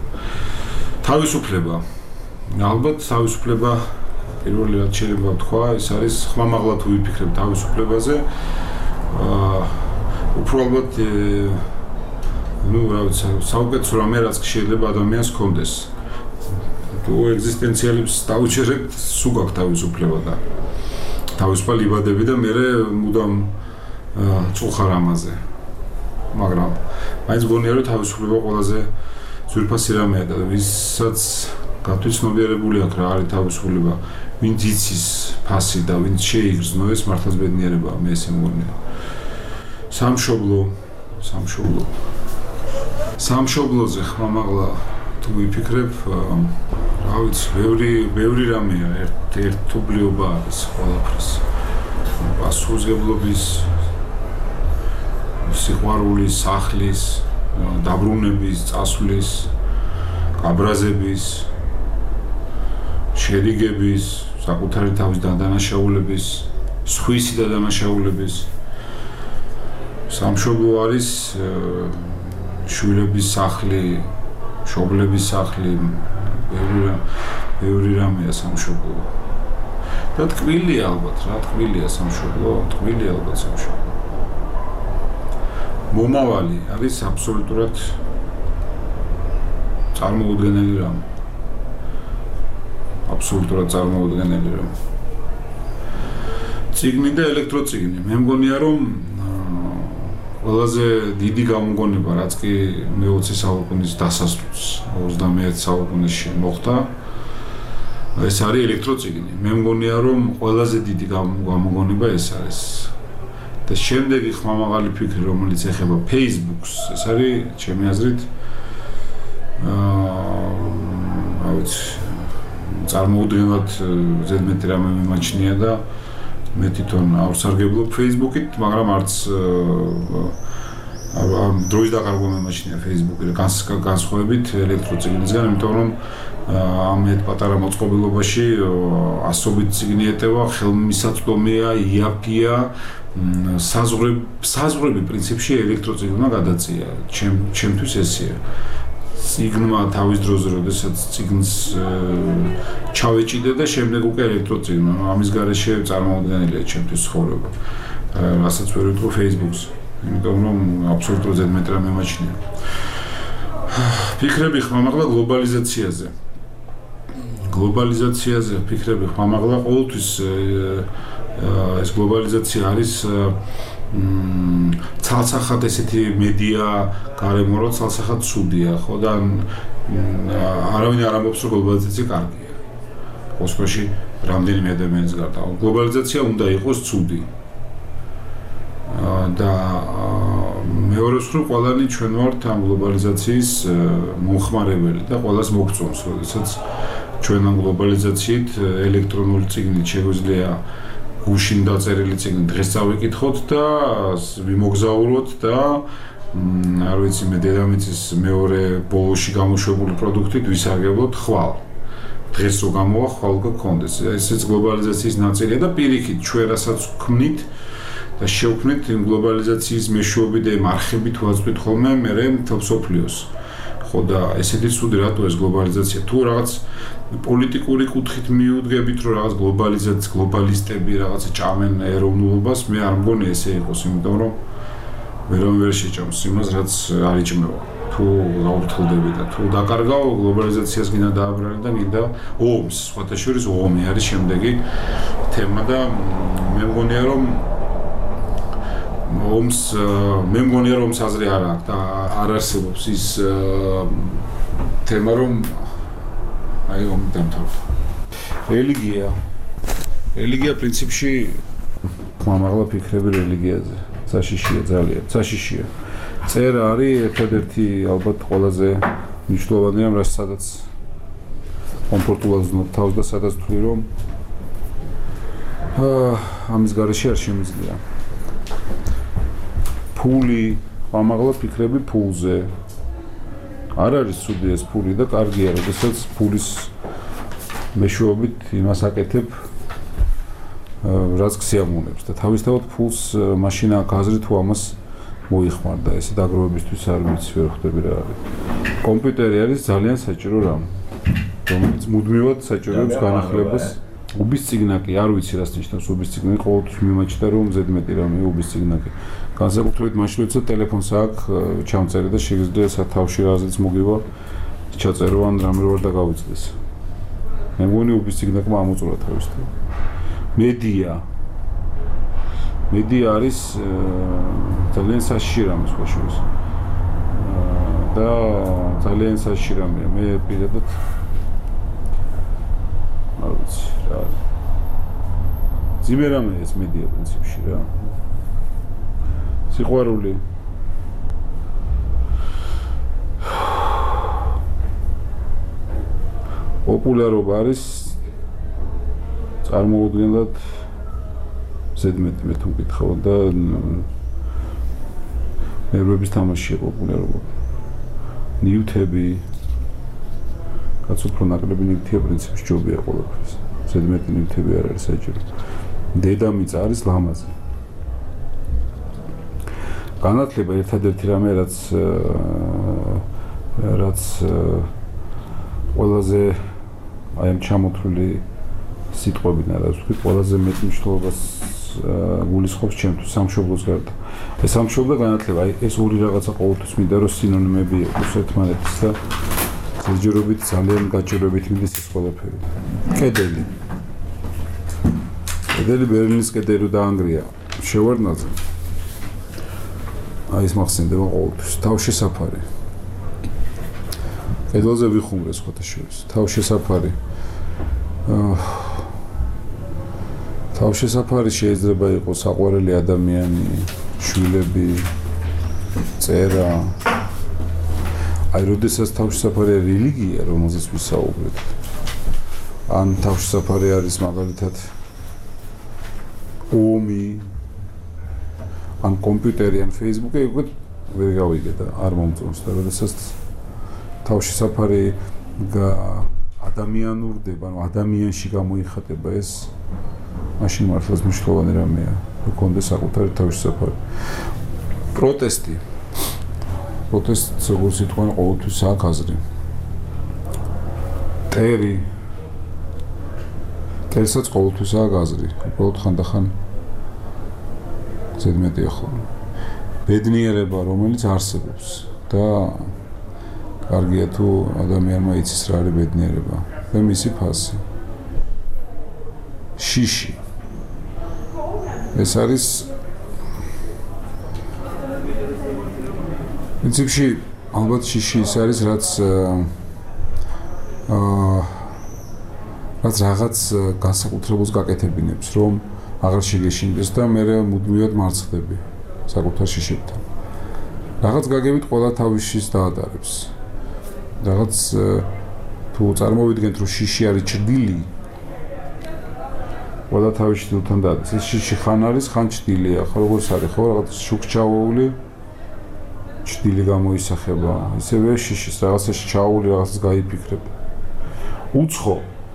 თავისუფლება. ალბათ თავისუფლება პირველი რაც შეიძლება ვთქვა, ის არის ხმამაღლა თუ ვიფიქრებ თავისუფლებაზე. აა უფრო ალბათ ну, რა ვიცი, საუკეთესო რამე რაც შეიძლება ადამიანს ჰქონდეს. თუ ეგზისტენციალებს დაუჭერებთ, სულ გაქვთ თავისუფლება და თავისუფალი იბადები და მე მუდამ წუხარ ამაზე. მაგრამ მაინც გონია რომ თავისუფლება ყველაზე ძვირფასი რამეა და ვისაც გათვითცნობიერებული აქვს რა არის თავისუფლება, ვინც იცის ფასი და ვინც შეიგრძნო ეს მართლაც ბედნიერებაა, მე ესე მგონია. სამშობლო, სამშობლო. სამშობლოზე ხმამაღლა თუ ვიფიქრებ, რა ვიცი, ბევრი, ბევრი რამეა, ერთობლიობა არის ყველაფრის. პასუხისმგებლობის, სიყვარულის, სახლის, დაბრუნების, წასვლის, გაბრაზების, შერიგების, საკუთარი თავის დადანაშაულების, სხვისი დადანაშაულების. სამშობლო არის შვილების სახლი, მშობლების სახლი, ბევრი რამეა სამშობლო. და თქმილია ალბათ, რა თქმილია სამშობლო, თქმილია ალბათ სამშობლო. მომავალი არის აბსოლუტურად წარმოუდგენელი რამ. აბსოლუტურად წარმოუდგენელი რამ. ციგნი და ელექტროციგნი. მე მგონია რომ ყველაზე დიდი გამოგონება რაც კი მეოცე საუკუნის დასასრულს ოცდამეერთე საუკუნეში მოხდა ეს არის ელექტროციგნი. მე მგონია რომ ყველაზე დიდი გამოგონება ეს არის. და შემდეგი ხმამაღალი ფიქრი რომელიც ეხება Facebook-ს ეს არის ჩემი აზრით აა აუც წარმოუდგენლად ზედმეტი რამე მიმაჩნია და მე თვითონ ავსარგებლობ Facebook-ით, მაგრამ არც ამ დროის დაკარგვა მიმაჩნია Facebook-ი განსხვავებით ელექტროციგნისგან, იმიტომ რომ ამ ერთ პატარა მოწყობილობაში ასობით ციგნი ეტევა, ხელმისაწვდომია, იაფია, საზღვრები, საზღვრები პრინციპში ელექტროციგნმა გადაწია. ჩემ ჩემთვის ესეა. ციგნმა თავის დროზე, როდესაც ციგნს ჩავეჭიდე და შემდეგ უკვე ელექტროციგნმა, ამის გარეშე წარმოუდგენელია ჩემთვის ცხოვრება. რასაც ვერ ვიტყვი Facebook-ს, იმიტომ რომ აბსოლუტურად ზედმეტი რამე მიმაჩნია. ფიქრები ხმამაღლა გლობალიზაციაზე. გლობალიზაციაზე ფიქრები ხმამაღლა ყოველთვის ეს გლობალიზაცია არის ცალსახად ესეთი მედია გარემო რო ცალსახად ცუდია, ხო და არავინ არ ამბობს რომ გლობალიზაცია კარგია. ოსპოში რამდენიმე ადამიანის გარდა გლობალიზაცია უნდა იყოს ცუდი. და მეორე მხრივ ყველანი ჩვენ ვართ ამ გლობალიზაციის მომხმარებელი და ყველას მოგწონს, როდესაც ჩვენ ამ გლობალიზაციით ელექტრონული ციგნით შეგვიძლია გუშინ დაწერილი ციგნი დღეს წავიკითხოთ და ვიმოგზაუროთ და არ ვიცი მე დედამიწის მეორე ბოლოში გამოშვებული პროდუქტით ვისარგებლოთ ხვალ. დღეს რო გამოვა ხვალ გქონდეს. ესეც გლობალიზაციის ნაწილია და პირიქით ჩვენ რასაც ვქმნით და შევქმნით იმ გლობალიზაციის მეშვეობით და მარხებით ვაწვით ხოლმე მერე მთელ მსოფლიოს. ხო და ესეთი ცუდი რატო ეს გლობალიზაცია? თუ რაღაც პოლიტიკური კუთხით მიუდგებით რომ რაღაც გლობალიზაცია, გლობალისტები რაღაცა ჭამენ ეროვნულობას, მე არ მგონი ესე იყოს, იმიტომ რომ ვერა ვერ შეჭამს იმას, რაც არ იჭმევა. თუ გავრთულდები და თუ დაკარგავ გლობალიზაციას გინდა დააბრალე და გინდა ომს, სხვათა შორის ომი არის შემდეგი თემა და მე მგონია რომ ომს მე მგონია რომ საზრე არ აქვს და არ არსებობს ის თემა რომ აი ომი დამთავრდა. რელიგია რელიგია პრინციპში ხმამაღლა ფიქრები რელიგიაზე. საშიშია ძალიან, საშიშია. წერა არის ერთადერთი ალბათ ყველაზე მნიშვნელოვანი რამ, რაც სადაც კომფორტულად ვზნობ თავს და სადაც ვთვლი რომ აა ამის გარეშე არ შემიძლია. ფული, ხმამაღლა ფიქრები ფულზე. არ არის ცუდი ეს ფული და კარგია, როდესაც ფულის მეშვეობით იმას აკეთებ, რაც გსიამოვნებს და თავისთავად ფულს მაშინ აქ აზრი თუ ამას მოიხმარდა, ესე დაგროვებისთვის არ ვიცი, ვერ ხვდები რა არის. კომპიუტერი არის ძალიან საჭირო რამ, რომელიც მუდმივად საჭიროებს განახლებას. უბის ციგნაკი, არ ვიცი რას ნიშნავს უბის ციგნაკი, ყოველთვის მიმაჩნდა რომ ზედმეტი რამე უბის ციგნაკი. განსაკუთრებით მაშინ როცა ტელეფონს აქვს ჩამწერი და შეგიძლია სათავში რაზეც მოგივა ჩაწერო ან რამე რო არ დაგავიწყდეს. მე მგონი უბის ციგნაკმა ამოწურა თავისთავად. მედია მედია არის ძალიან საშიში რამე სხვა შორის. და ძალიან საშიში რამეა. მე პირადად არ ვიცი რა. ძიმე რამეა ეს მედია პრინციპში რა. სიყვარული პოპულარობა არის წარმოუდგენლად ზედმეტი მე თუ მკითხავ და ნერვების თამაშია პოპულარობა. ნიუთები რაც უფრო ნაკლები ნივთია პრინციპში ჯობია ყველაფერს. ზედმეტი ნივთები არ არის საჭირო. დედამიწა არის ლამაზი. განათლება ერთადერთი რამე რაც რაც ყველაზე აი ამ ჩამოთვლილი სიტყვებიდან რაც ვთქვი, ყველაზე მეტ მნიშვნელობას გულისხმობს ჩემთვის სამშობლოს გარდა. ეს სამშობლო განათლება, აი ეს ორი რაღაცა ყოველთვის მინდა რომ სინონიმები იყოს ერთმანეთის და ზეჯერობით ძალიან გაჭირვებით მიდის ეს ყველაფერი. კედელი. კედელი ბერლინის კედელი დაანგრია. შევარდნაძე. აი ეს მახსენდება ყოველთვის. თავშესაფარი. კედელზე ვიხუმრე სხვათა შორის. თავშესაფარი. აა თავშესაფარი შეიძლება იყოს საყვარელი ადამიანი, შვილები, წერა. აი, როდესაც თავშესაფარი რელიგია, რომელზეც ვისაუბრეთ, ან თავშესაფარი არის მაგალითად ომი, ან კომპიუტერი, ან ფეისბუქი, უკვე ვერ გავიგე და არ მომწონს და როდესაც თავშესაფარი ადამიანურდება, ანუ ადამიანში გამოიხატება ეს მაშინ მართლაც მნიშვნელოვანი რამეა, რომ კონდეს საკუთარი თავშესაფარი. პროტესტი. პროტესტს როგორც სიტყვან ყოველთვის აქვს აზრი. ტერი. ტერსაც ყოველთვის აქვს აზრი. უბრალოდ ხანდახან ზედმეტია ხოლმე. ბედნიერება, რომელიც არსებობს და კარგია თუ ადამიანმა იცის რა არის ბედნიერება და მისი ფასი. შიში. ეს არის პრინციპში ალბათ შიში ის არის რაც აა რაც რაღაც განსაკუთრებულს გაკეთებინებს რომ აღარ შეგეშინდეს და მე მუდმივად მარცხდები საკუთარ შიშებთან. რაღაც გაგებით ყველა თავის შიშს დაადარებს. რაღაც თუ წარმოვიდგენთ რომ შიში არის ჭრდილი ყველა თავის შიშთან დაადარებს. ეს შიში ხან არის, ხან ჭრდილია, ხო როგორც არის, ხო რაღაც შუქჩაული ჭრდილი გამოისახება. ისევე შიშის რაღაცაში ჩაული რაღაცას გაიფიქრებ. უცხო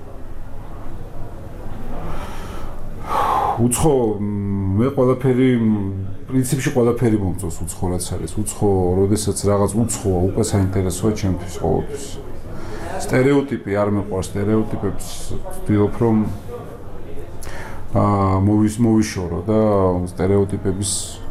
უცხო მე ყველაფერი პრინციპში ყველაფერი მომწონს უცხო რაც არის. უცხო, როდესაც რაღაც უცხოა, უკვე საინტერესოა ჩემთვის ყოველთვის. სტერეოტიპი არ მეყვარს, სტერეოტიპებს ვცდილობ რომ აა მოვის მოვიშორო და სტერეოტიპების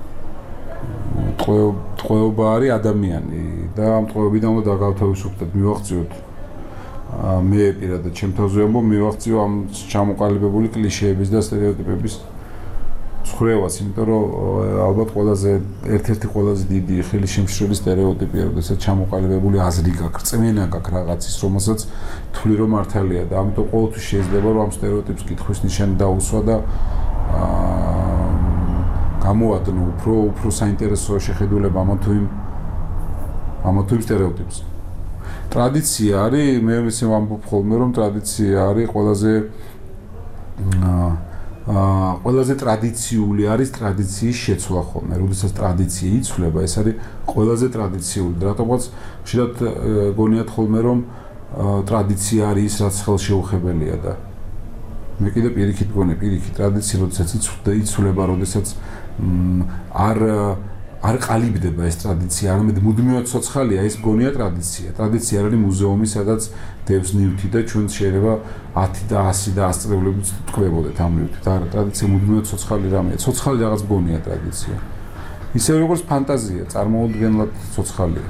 ტყვეობა არის ადამიანი და ამ ტყვეობიდან უნდა დაგავთავისუფლდეთ, მივაღწიოთ მე პირადად ჩემ თავზე ამბობ, მივაღწიო ამ ჩამოყალიბებული კლიშეების და სტერეოტიპების ცხრევას, იმიტომ რომ ალბათ ყველაზე ერთ-ერთი ყველაზე დიდი ხელი შემშრელი სტერეოტიპია, როდესაც ჩამოყალიბებული აზრი გაქვს, წმენა გაქვს რაღაცის, რომელსაც თვლი რომ მართალია და ამიტომ ყოველთვის შეიძლება რომ ამ სტერეოტიპს კითხვის ნიშანი დაუსვა და აა გამოვადნო უფრო უფრო საინტერესო შეხედულება ამ თუ იმ ამ თუ იმ სტერეოტიპს. ტრადიცია არის, მე ისე ვამბობ ხოლმე რომ ტრადიცია არის ყველაზე აა აა ყველაზე ტრადიციული არის ტრადიციის შეცვლა ხოლმე. როდესაც ტრადიცია იცვლება, ეს არის ყველაზე ტრადიციული. რატომაც ხშირად გონიათ ხოლმე რომ ტრადიცია არის ის რაც ხელშეუხებელია და მე კიდე პირიქით გონე, პირიქით ტრადიცია როდესაც იცვლება, როდესაც არ არ ყალიბდება ეს ტრადიცია, არამედ მუდმივად ცოცხალია, ეს მგონია ტრადიცია. ტრადიცია არის მუზეუმი, სადაც დევს ნივთი და ჩვენ შეიძლება ათი და ასი და ასი წლებით თქვებოდეთ ამ ნივთით. არა, ტრადიცია მუდმივად ცოცხალი რამეა. ცოცხალი რაღაც მგონია ტრადიცია. ისე როგორც ფანტაზია, წარმოუდგენლად ცოცხალია.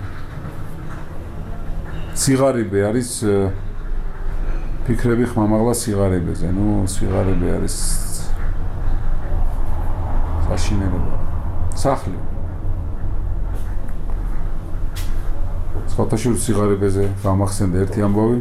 სიღარიბე არის ფიქრები ხმამაღლა სიღარიბეზე. ნუ სიღარიბე არის საშინელება. სახლი სხვათაშორის სიღარიბეზე გამახსენდა ერთი ამბავი.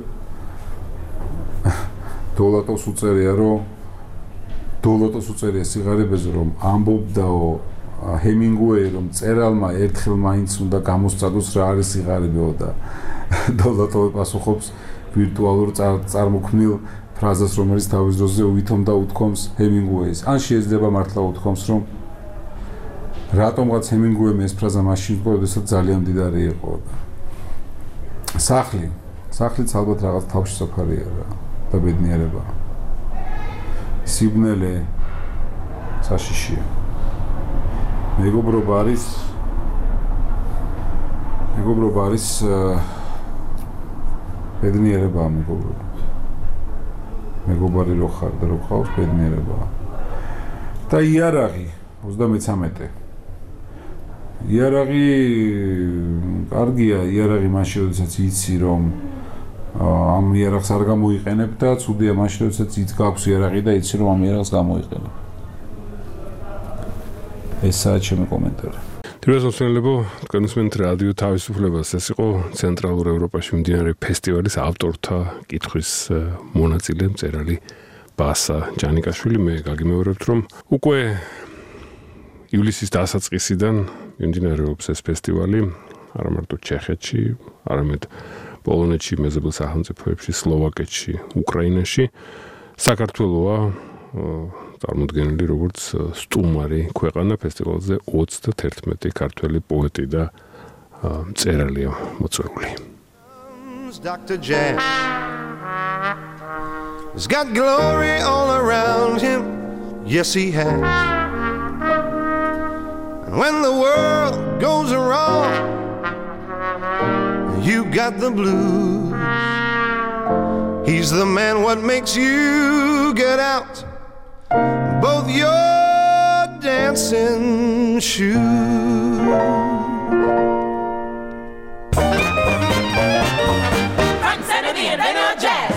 დოლატოვს უწერია, რომ დოლატოვს უწერია სიღარიბეზე, რომ ამბობდაო ჰემინგუეი, რომ წერალმა ერთხელ მაინც უნდა გამოსწადოს რა არის სიღარიბეო და დოლატოვი პასუხობს ვირტუალურ წარმოქმნილ ფრაზას, რომელიც თავის დროზე უვითომ და უთქვამს ჰემინგუეის. ან შეიძლება მართლა უთქვამს, რომ რატომღაც ჰემინგუემ ეს ფრაზა მაშინ თქვა, როდესაც ძალიან მდიდარი იყო და სახლი, სახლიც ალბათ რაღაც თავშესაფარია და ბედნიერება. სიბნელე საშიშია. მეგობრობა არის მეგობრობა არის ბედნიერება მეგობრობა. მეგობარი რო ხარ და რო ხავს ბედნიერებაა. და იარაღი ოცდამეცამეტე. იარაღი კარგია, იარაღი მაშინ როდესაც იცი რომ ამ იარაღს არ გამოიყენებ და ცუდია მაშინ როდესაც იცი გაქვს იარაღი და იცი რომ ამ იარაღს გამოიყენებ. ესაა ჩემი კომენტარი. Თირას მოსვენებო, თქვენ უსმენთ რადიო თავისუფლებას, ეს იყო ცენტრალურ ევროპაში მიმდინარე ფესტივალის ავტორთა კითხვის მონაწილე მწერალი ბასა ჯანიკაშვილი. მე გაგიმეორებთ, რომ უკვე ივლისის დასაწყისიდან მიმდინარეობს ეს ფესტივალი, არა მარტო ჩეხეთში, არამედ პოლონეთში, მეზობელ სახელმწიფოებში, სლოვაკეთში, უკრაინაში. საქართველოა წარმოდგენილი როგორც სტუმარი ქვეყანა ფესტივალზე ოცდაერთმეტი ქართველი პოეტი და მწერალია მოწვეული. Doctor Jazz has got glory all around him. Yes, he has. And when the world goes wrong, you got the blues. He's the man what makes you get out both your dancing shoes. Frank Sinatra, the inventor of jazz.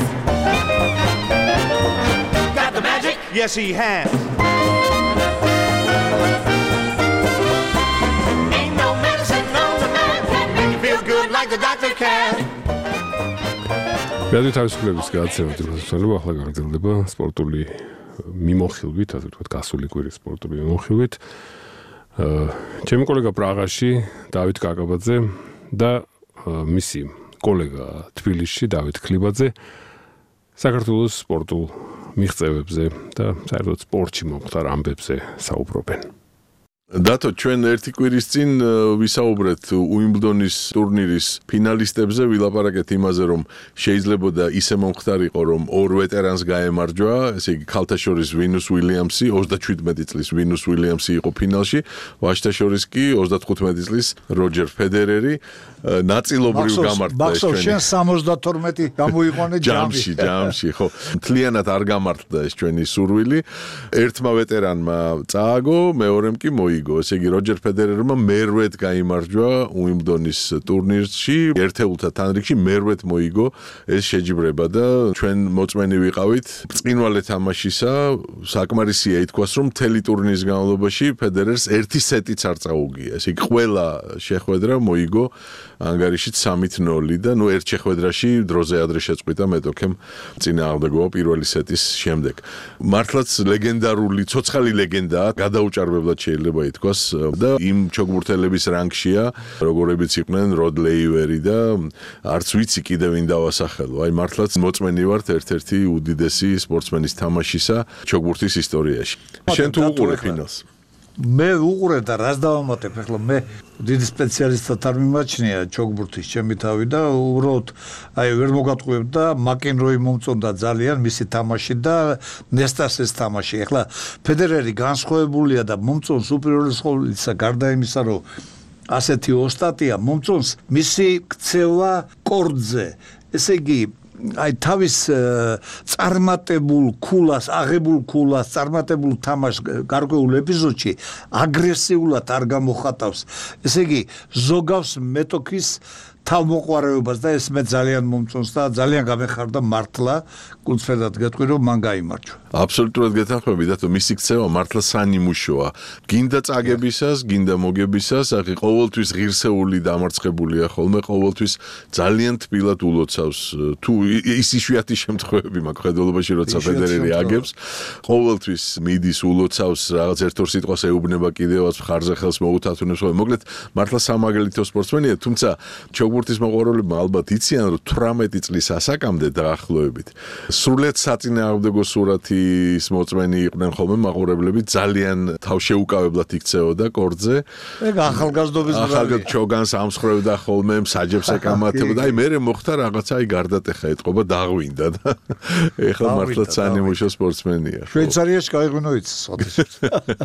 Got the magic? Yes, he has. Ain't no medicine known to man can make you feel good like the doctor can. რადიო თავისუფლების გადაცემა თვითონ ახლა გაგრძელდება სპორტული მიმოხილვით, ასე ვთქვათ, გასული კვირის სპორტული მიმოხილვით. ჩემი კოლეგა პრაღაში, დავით კაკაბაძე და მისი კოლეგა თბილისში, დავით ქლიბაძე, საქართველოს სპორტულ მიღწევებზე და საერთოდ სპორტში მომხდარ ამბებზე საუბრობენ. დათო, ჩვენ ერთი კვირის წინ ვისაუბრეთ უიმბლდონის ტურნირის ფინალისტებზე, ვილაპარაკეთ იმაზე, რომ შეიძლებოდა ისე მომხდარიყო, რომ ორ ვეტერანს გაემარჯვა, ესე იგი ქალთა შორის ვინუს უილიამსი, ოცდაჩვიდმეტი წლის ვინუს უილიამსი იყო ფინალში, ვაჟთა შორის კი ოცდათხუთმეტი წლის როჯერ ფედერერი, ნაწილობრივ გამართდა ეს ჩვენი. შენ სამოცდათორმეტი გამოიყვანე ჯამში, ჯამში, ხო. მთლიანად არ გამართდა ეს ჩვენი სურვილი. ერთმა ვეტერანმა წააგო, მეორემ კი მოიგო. ესე იგი როჯერ ფედერერმა მერვედ გაიმარჯვა უიმბლდონის ტურნირში, ერთეულთა თანრიგში მერვედ მოიგო ეს შეჯიბრება და ჩვენ მოწმენი ვიყავით ბრწყინვალე თამაშისა, საკმარისია ითქვას, რომ მთელი ტურნირის განმავლობაში ფედერერს ერთი სეტიც არ წაუგია. ესე იგი ყველა შეხვედრა მოიგო ანგარიშით სამით ნოლი და ნუ ერთ შეხვედრაში დროზე ადრე შეწყვიტა მეტოქემ წინააღმდეგობა პირველი სეტის შემდეგ. მართლაც ლეგენდარული, ცოცხალი ლეგენდაა, გადაუჭარბებლად შეიძლება ითქვას და იმ ჩოგბურთელების რანგშია, როგორებიც იყვნენ როდ ლეივერი და არც ვიცი კიდევ ვინ დავასახელო. აი მართლაც მოწმენი ვართ ერთ-ერთი უდიდესი სპორტსმენის თამაშისა ჩოგბურთის ისტორიაში. შენ თუ უყურე ფინალს? მე უყურე და რას დავამატებ, ახლა მე დიდი სპეციალისტად არ მიმაჩნია ჩოგბურთის ჩემი თავი და უბრალოდ აი ვერ მოგატყუებ და მაკენროი მომწონდა ძალიან მისი თამაში და ნესტას ეს თამაში. ახლა ფედერერი განსხვავებულია და მომწონს უპირველეს ყოვლისა გარდა იმისა, რომ ასეთი ოსტატია მომწონს მისი ქცევა კორდზე. ესე იგი აი თავის წარმატებულ ქულას, აღებულ ქულას, წარმატებულ თამაშს გარკვეულ ეპიზოდში აგრესიულად არ გამოხატავს. ესე იგი ზოგავს მეტოქის თავმოყვარეობას და ეს მე ძალიან მომწონს და ძალიან გამეხარდა მართლა კულტფერდად გეტყვი რომ მან გაიმარჯვა. აბსოლუტურად გეთანხმები და თუ მისი ქცევა მართლა სანიმუშოა. გინდა წაგებისას, გინდა მოგებისას, ახი ყოველთვის ღირსეული დამარცხებულია ხოლმე, ყოველთვის ძალიან თბილად ულოცავს. თუ ის იშვიათი შემთხვევები მაქვს ხედველობაში, როცა ფედერერი აგებს, ყოველთვის მიდის ულოცავს, რაღაც ერთ-ორ სიტყვას ეუბნება კიდევაც ხარზე ხელს მოუთათუნებს. მოკლედ, მართლა სამაგალითო სპორტსმენია, თუმცა ჩოგბურთის მოყვარულებმა ალბათ იციან, რომ თვრამეტი წლის ასაკამდე დაახლოებით სრულიად საწინააღმდეგო სურათის მოწმენი იყვნენ ხოლმე მაყურებლები, ძალიან თავშეუკავებლად იქცეოდა კორტზე. ეგ ახალგაზრდობის ახალგაზრდა ჩოგანს ამსხრევდა ხოლმე, საჯებს ეკამათებდა. აი მე მოხდა რაღაცა, აი გარდატეხა ეთყობა, დაღვინდა და ეხლა მართლა სანიმუშო სპორტსმენია. შვეიცარიაში გაიღვინო იცის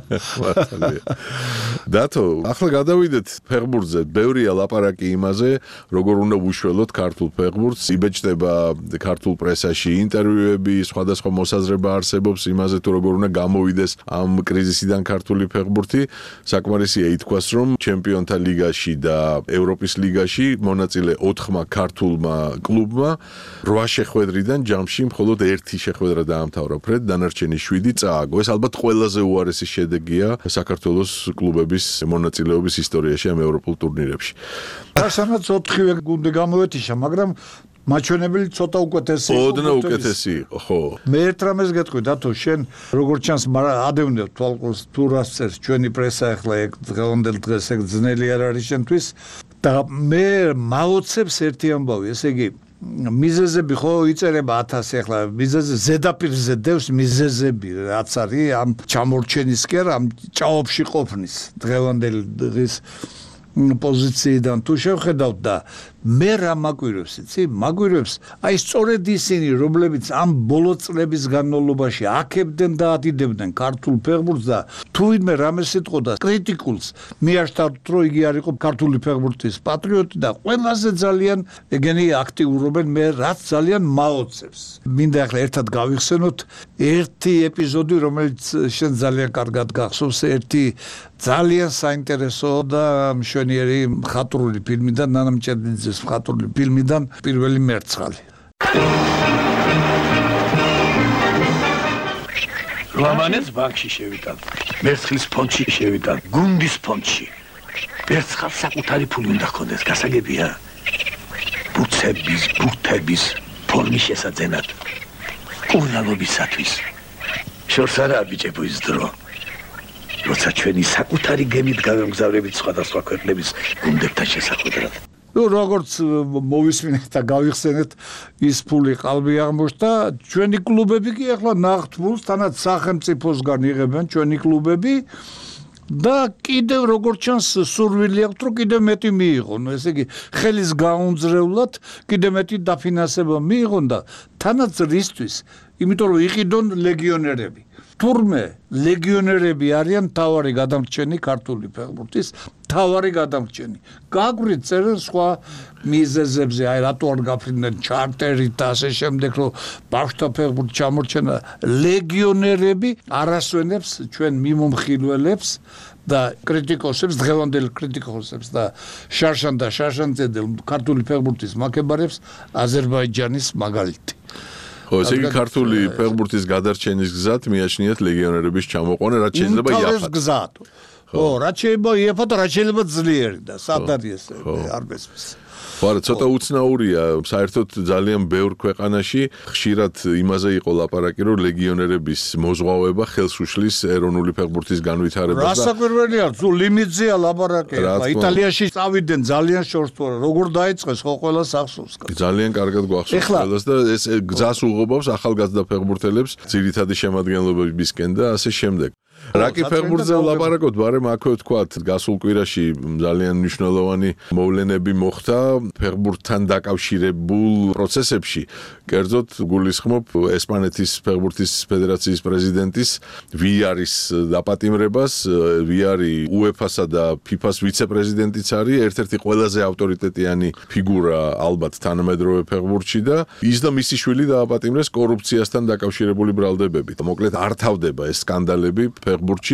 დათო, ახლა გადავიდეთ ფეხბურთზე. ბევრია ლაპარაკი იმაზე, როგორ უნდა უშველოთ ქართულ ფეხბურთს. იბეჭდება ქართულ პრესაში ინტერვიუები, სხვადასხვა მოსაზრება არსებობს იმაზე თუ როგორ უნდა გამოვიდეს ამ კრიზისიდან ქართული ფეხბურთი. საკმარისია ითქვას, რომ ჩემპიონთა ლიგაში და ევროპის ლიგაში მონაწილე ოთხმა ქართულმა კლუბმა რვა შეხვედრიდან ჯამში მხოლოდ ერთი შეხვედრა დაამთავრა ფრედ, დანარჩენი შვიდი წააგო. ეს ალბათ ყველაზე უარესი შედეგია საქართველოს კლუბების მონაწილეობის ისტორიაში ამ ევროპულ ტურნირებში. ასანაც ოთხივე გუნდი გამოვეთიშა, მაგრამ მაჩვენებელი ცოტა უკეთესი იყო. ოდნავ უკეთესი იყო, ხო. მე ერთ რამეს გეტყვი დათო, შენ როგორც ჩანს ადევნებ თვალყურს თუ რას წერს ჩვენი პრესა ახლა ეგ დღევანდელ დღეს ეგ ძნელი არ არის შენთვის და მე მაოცებს ერთი ამბავი, ესე იგი მიზეზები ხო იწერება ათასი ახლა მიზეზე ზედაპირზე დევს მიზეზები რაც არის ამ ჩამორჩენის კი არა ამ ჭაობში ყოფნის დღევანდელი დღის პოზიციიდან თუ შევხედავთ და მე რა მაგვირებს იცი მაგვირებს აი სწორედ ისინი რომლებიც ამ ბოლო წლების განმავლობაში აქებდნენ და ადიდებდნენ ქართულ ფეხბურთს და თუ ვინმე რამე სიტყოდა კრიტიკულს მიაშთავთ რომ იგი არ იყო ქართული ფეხბურთის პატრიოტი და ყველაზე ძალიან ეგენი აქტიურობენ მე რაც ძალიან მაოცებს მინდა ახლა ერთად გავიხსენოთ ერთი ეპიზოდი რომელიც შენ ძალიან კარგად გახსოვს ერთი ძალიან საინტერესო და მშვენიერი მხატვრული ფილმიდან ნანა მჭედლიძის მხატვრული ფილმიდან პირველი მერცხალი. რომანეს ბანკში შევიტან, მერცხლის ფონდში შევიტან, გუნდის ფონდში. მერცხალს საკუთარი ფული უნდა ჰქონდეს, გასაგებია. ბურთების, ბურთების ფორმის შესაძენად. კურნალობისათვის. შორს არაა ბიჭებო ის დრო. როცა ჩვენი საკუთარი გემით გავემგზავრებით სხვადასხვა ქვეყნების გუნდებთან შესახვედრად. ნუ როგორც მოვისმინეთ და გავიხსენეთ ის ფული ყალბი აღმოჩნდა ჩვენი კლუბები კი ახლა ნახთ ფულს თანაც სახელმწიფოსგან იღებენ ჩვენი კლუბები და კიდევ როგორც ჩანს სურვილი აქვს რომ კიდევ მეტი მიიღონ ესე იგი ხელის გაუნძრევლად კიდევ მეტი დაფინანსება მიიღონ და თანაც რისთვის იმიტომ რომ იყიდონ ლეგიონერები თურმე ლეგიონერები არიან თავარი გადამრჩენი ქართული ფეხბურთის თავარი გადამრჩენი გაგვით წერენ სხვა მიზეზებზე აი რატო არ გაფრინდნენ ჩარტერით და ასე შემდეგ რომ ბავშვთა ფეხბურთი ჩამორჩენა ლეგიონერები არასვენებს ჩვენ მიმომხილველებს და კრიტიკოსებს დღევანდელ კრიტიკოსებს და შარშან და შარშანძედელ ქართული ფეხბურთის მაკებარებს აზერბაიჯანის მაგალითი ხო, ესე იგი ქართული ფეხბურთის გადარჩენის გზად მიაჩნიათ ლეგიონერების ჩამოყვანა, რაც შეიძლება იაფად. ხო, რაც შეიძლება იაფად, რაც შეიძლება ძლიერი და სად არის ეს არ მესმის. ხო, არა, ცოტა უცნაურია, საერთოდ ძალიან ბევრ ქვეყანაში ხშირად იმაზე იყო ლაპარაკი, რომ ლეგიონერების მოზღვავება ხელს უშლის ეროვნული ფეხბურთის განვითარებას და რასაკვირველია, თუ ლიმიტზეა ლაპარაკი, იტალიაში წავიდნენ ძალიან შორს თუ როგორ დაიწყეს ხო ყველას ახსოვს. ძალიან კარგად გვახსოვს ყველას და ეს გზას უღობავს ახალგაზრდა ფეხბურთელებს ძირითადი შემადგენლობებისკენ და ასე შემდეგ. რაკი ფეხბურთზე ვლაპარაკობთ, ბარემ აქვე ვთქვათ, გასულ კვირაში ძალიან მნიშვნელოვანი მოვლენები მოხდა ფეხბურთთან დაკავშირებულ პროცესებში. კერძოდ გულისხმობ ესპანეთის ფეხბურთის ფედერაციის პრეზიდენტის ვიარის დაპატიმრებას, ვიარი უეფასა და ფიფას ვიცე-პრეზიდენტიც არის, ერთ-ერთი ყველაზე ავტორიტეტიანი ფიგურა ალბათ თანამედროვე ფეხბურთში და ის და მისი შვილი დააპატიმრეს კორუფციასთან დაკავშირებული ბრალდებებით. მოკლედ არ თავდება ეს სკანდალები ფეხბურთში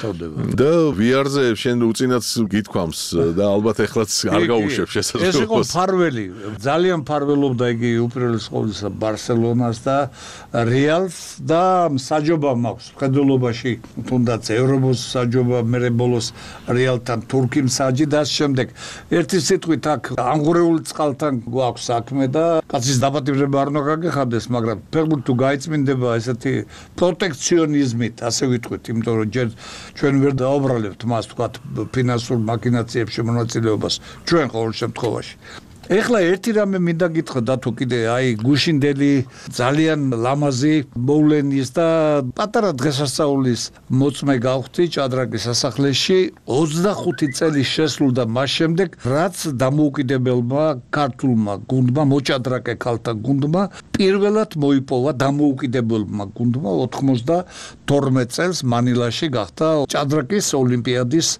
და ვიარზე შენ უწინაც გითქვამს და ალბათ ეხლაც არ გაუშვებ შესაძლებლობას. ეს იყო ფარველი, ძალიან ფარველობდა იგი უპირველეს ყოვლისა ბარსელონას და რეალს და საჯობა მაქვს მხედველობაში თუნდაც ევროპოს საჯობა მერე ბოლოს რეალთან თურქი მსაჯი და შემდეგ ერთი სიტყვით აქ ანგურეული წყალთან გვაქვს საქმე და კაცის დაპატიმრება არ უნდა გაგეხადდეს, მაგრამ ფეხბურთი თუ გაიწმინდება ესეთი პროტექციონიზმით, ასე ვიტყვით, იმიტომ რომ ჯერ ჩვენ ვერ დააუბრალებთ მას თქვათ ფინანსურ მაქინაციებში მონაწილეობას ჩვენ ყოველ შემთხვევაში. ეხლა ერთი რამე მინდა გითხრა დათო კიდე აი გუშინდელი ძალიან ლამაზი მოვლენის და პატარა დღესასწაულის მოწმე გავხდი ჭადრაკის სასახლეში ოცდახუთი წელი შესრულდა მას შემდეგ რაც დამოუკიდებელმა ქართულმა გუნდმა მოჭადრაკე ქალთა გუნდმა პირველად მოიპოვა დამოუკიდებელმა გუნდმა ოთხმოცდათორმეტ წელს მანილაში გახდა ჭადრაკის ოლიმპიადის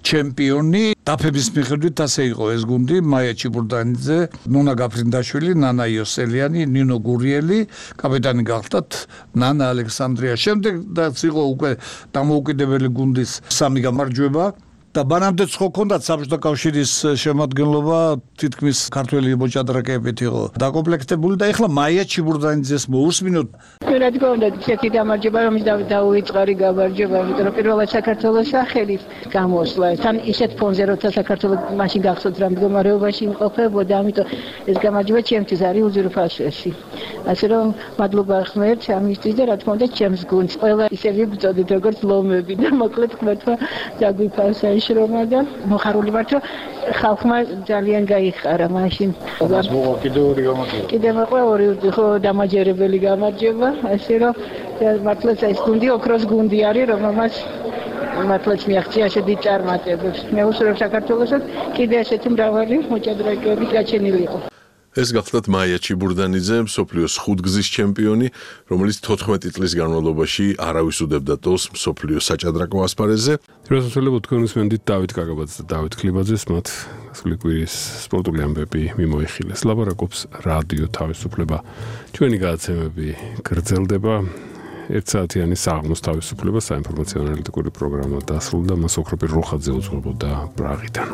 ჩემპიონი დაფების მიხედვით ასე იყო ეს გუნდი მაია ჩიბურდანიძე, ნონა გაფრინდაშვილი, ნანა იოსელიანი, ნინო გურიელი, კაპიტანი გახდათ ნანა ალექსანდრია. შემდეგ რაც იყო უკვე დამოუკიდებელი გუნდის სამი გამარჯვება და ბანამდეც ხო ქონდათ საბჭოთა კავშირის შემადგენლობა თითქმის ქართველი მოჭადრაკეებით იყო დაკომპლექტებული და ეხლა მაია ჩიბურდანიძეს მოусმინოთ. მე რა თქმა უნდა ცეთი გამარჯვება რომ დაუიწყარი გამარჯვება, იმიტომ რომ პირველად საქართველოს სახელით გამოსვლა. თან ისეთ ფონზე როცა საქართველოს მაშინ გახსოვთ რა მდგომარეობაში იმყოფებოდა, ამიტომ ეს გამარჯვება ჩემთვის არის უზურპასესი. ასე რომ მადლობა ღმერთს ამისთვის და რა თქმა უნდა ჩემს გუნდს ყველა ისევე ვწოდეთ როგორც ლომები და მოკლედ ღმერთმა დაგვიფასა შრომა და მოხარული ვარ რომ ხალხმა ძალიან გაიხარა მაშინ. მას მოყვა კიდევ ორი გამარჯვება. კიდევ მოყვა ორი ხო დამაჯერებელი გამარჯვება, ასე რომ მართლაც ეს გუნდი ოქროს გუნდი არის, რომელმაც მართლაც მიაღწია ასეთი წარმატებებს. მე ვუსურვებ საქართველოსაც კიდევ ესეთი მრავალი მოჭადრაკეები გაჩენილი იყო. ეს გახლდათ მაია ჩიბურდანიძე, მსოფლიოს ხუთგზის ჩემპიონი, რომელიც თოთხმეტი წლის განმავლობაში არავის უდებდა დოს მსოფლიოს საჭადრაკო ასპარეზზე. რასაძლებლად თქვენ უსმენთ დავით კაკაბაძეს და დავით ქლიბაძეს, მათ სულიკვირის სპორტული ამბები მიმოიხილეს. ლაბორაკობს რადიო თავისუფლება. ჩვენი გადაცემები გრძელდება. ერთ საათიანი საღამოს თავისუფლება საინფორმაციო ანალიტიკური პროგრამა დასრულდა, მას ოქროპირ როხაძე უძღვებოდა პრაღიდან.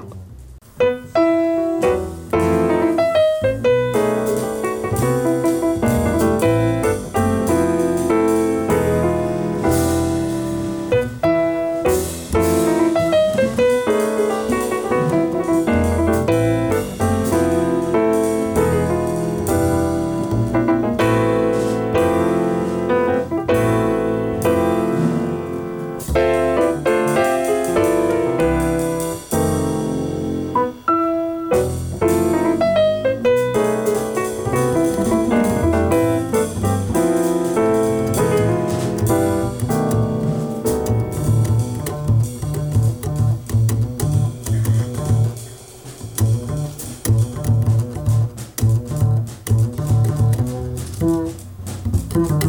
Thank you.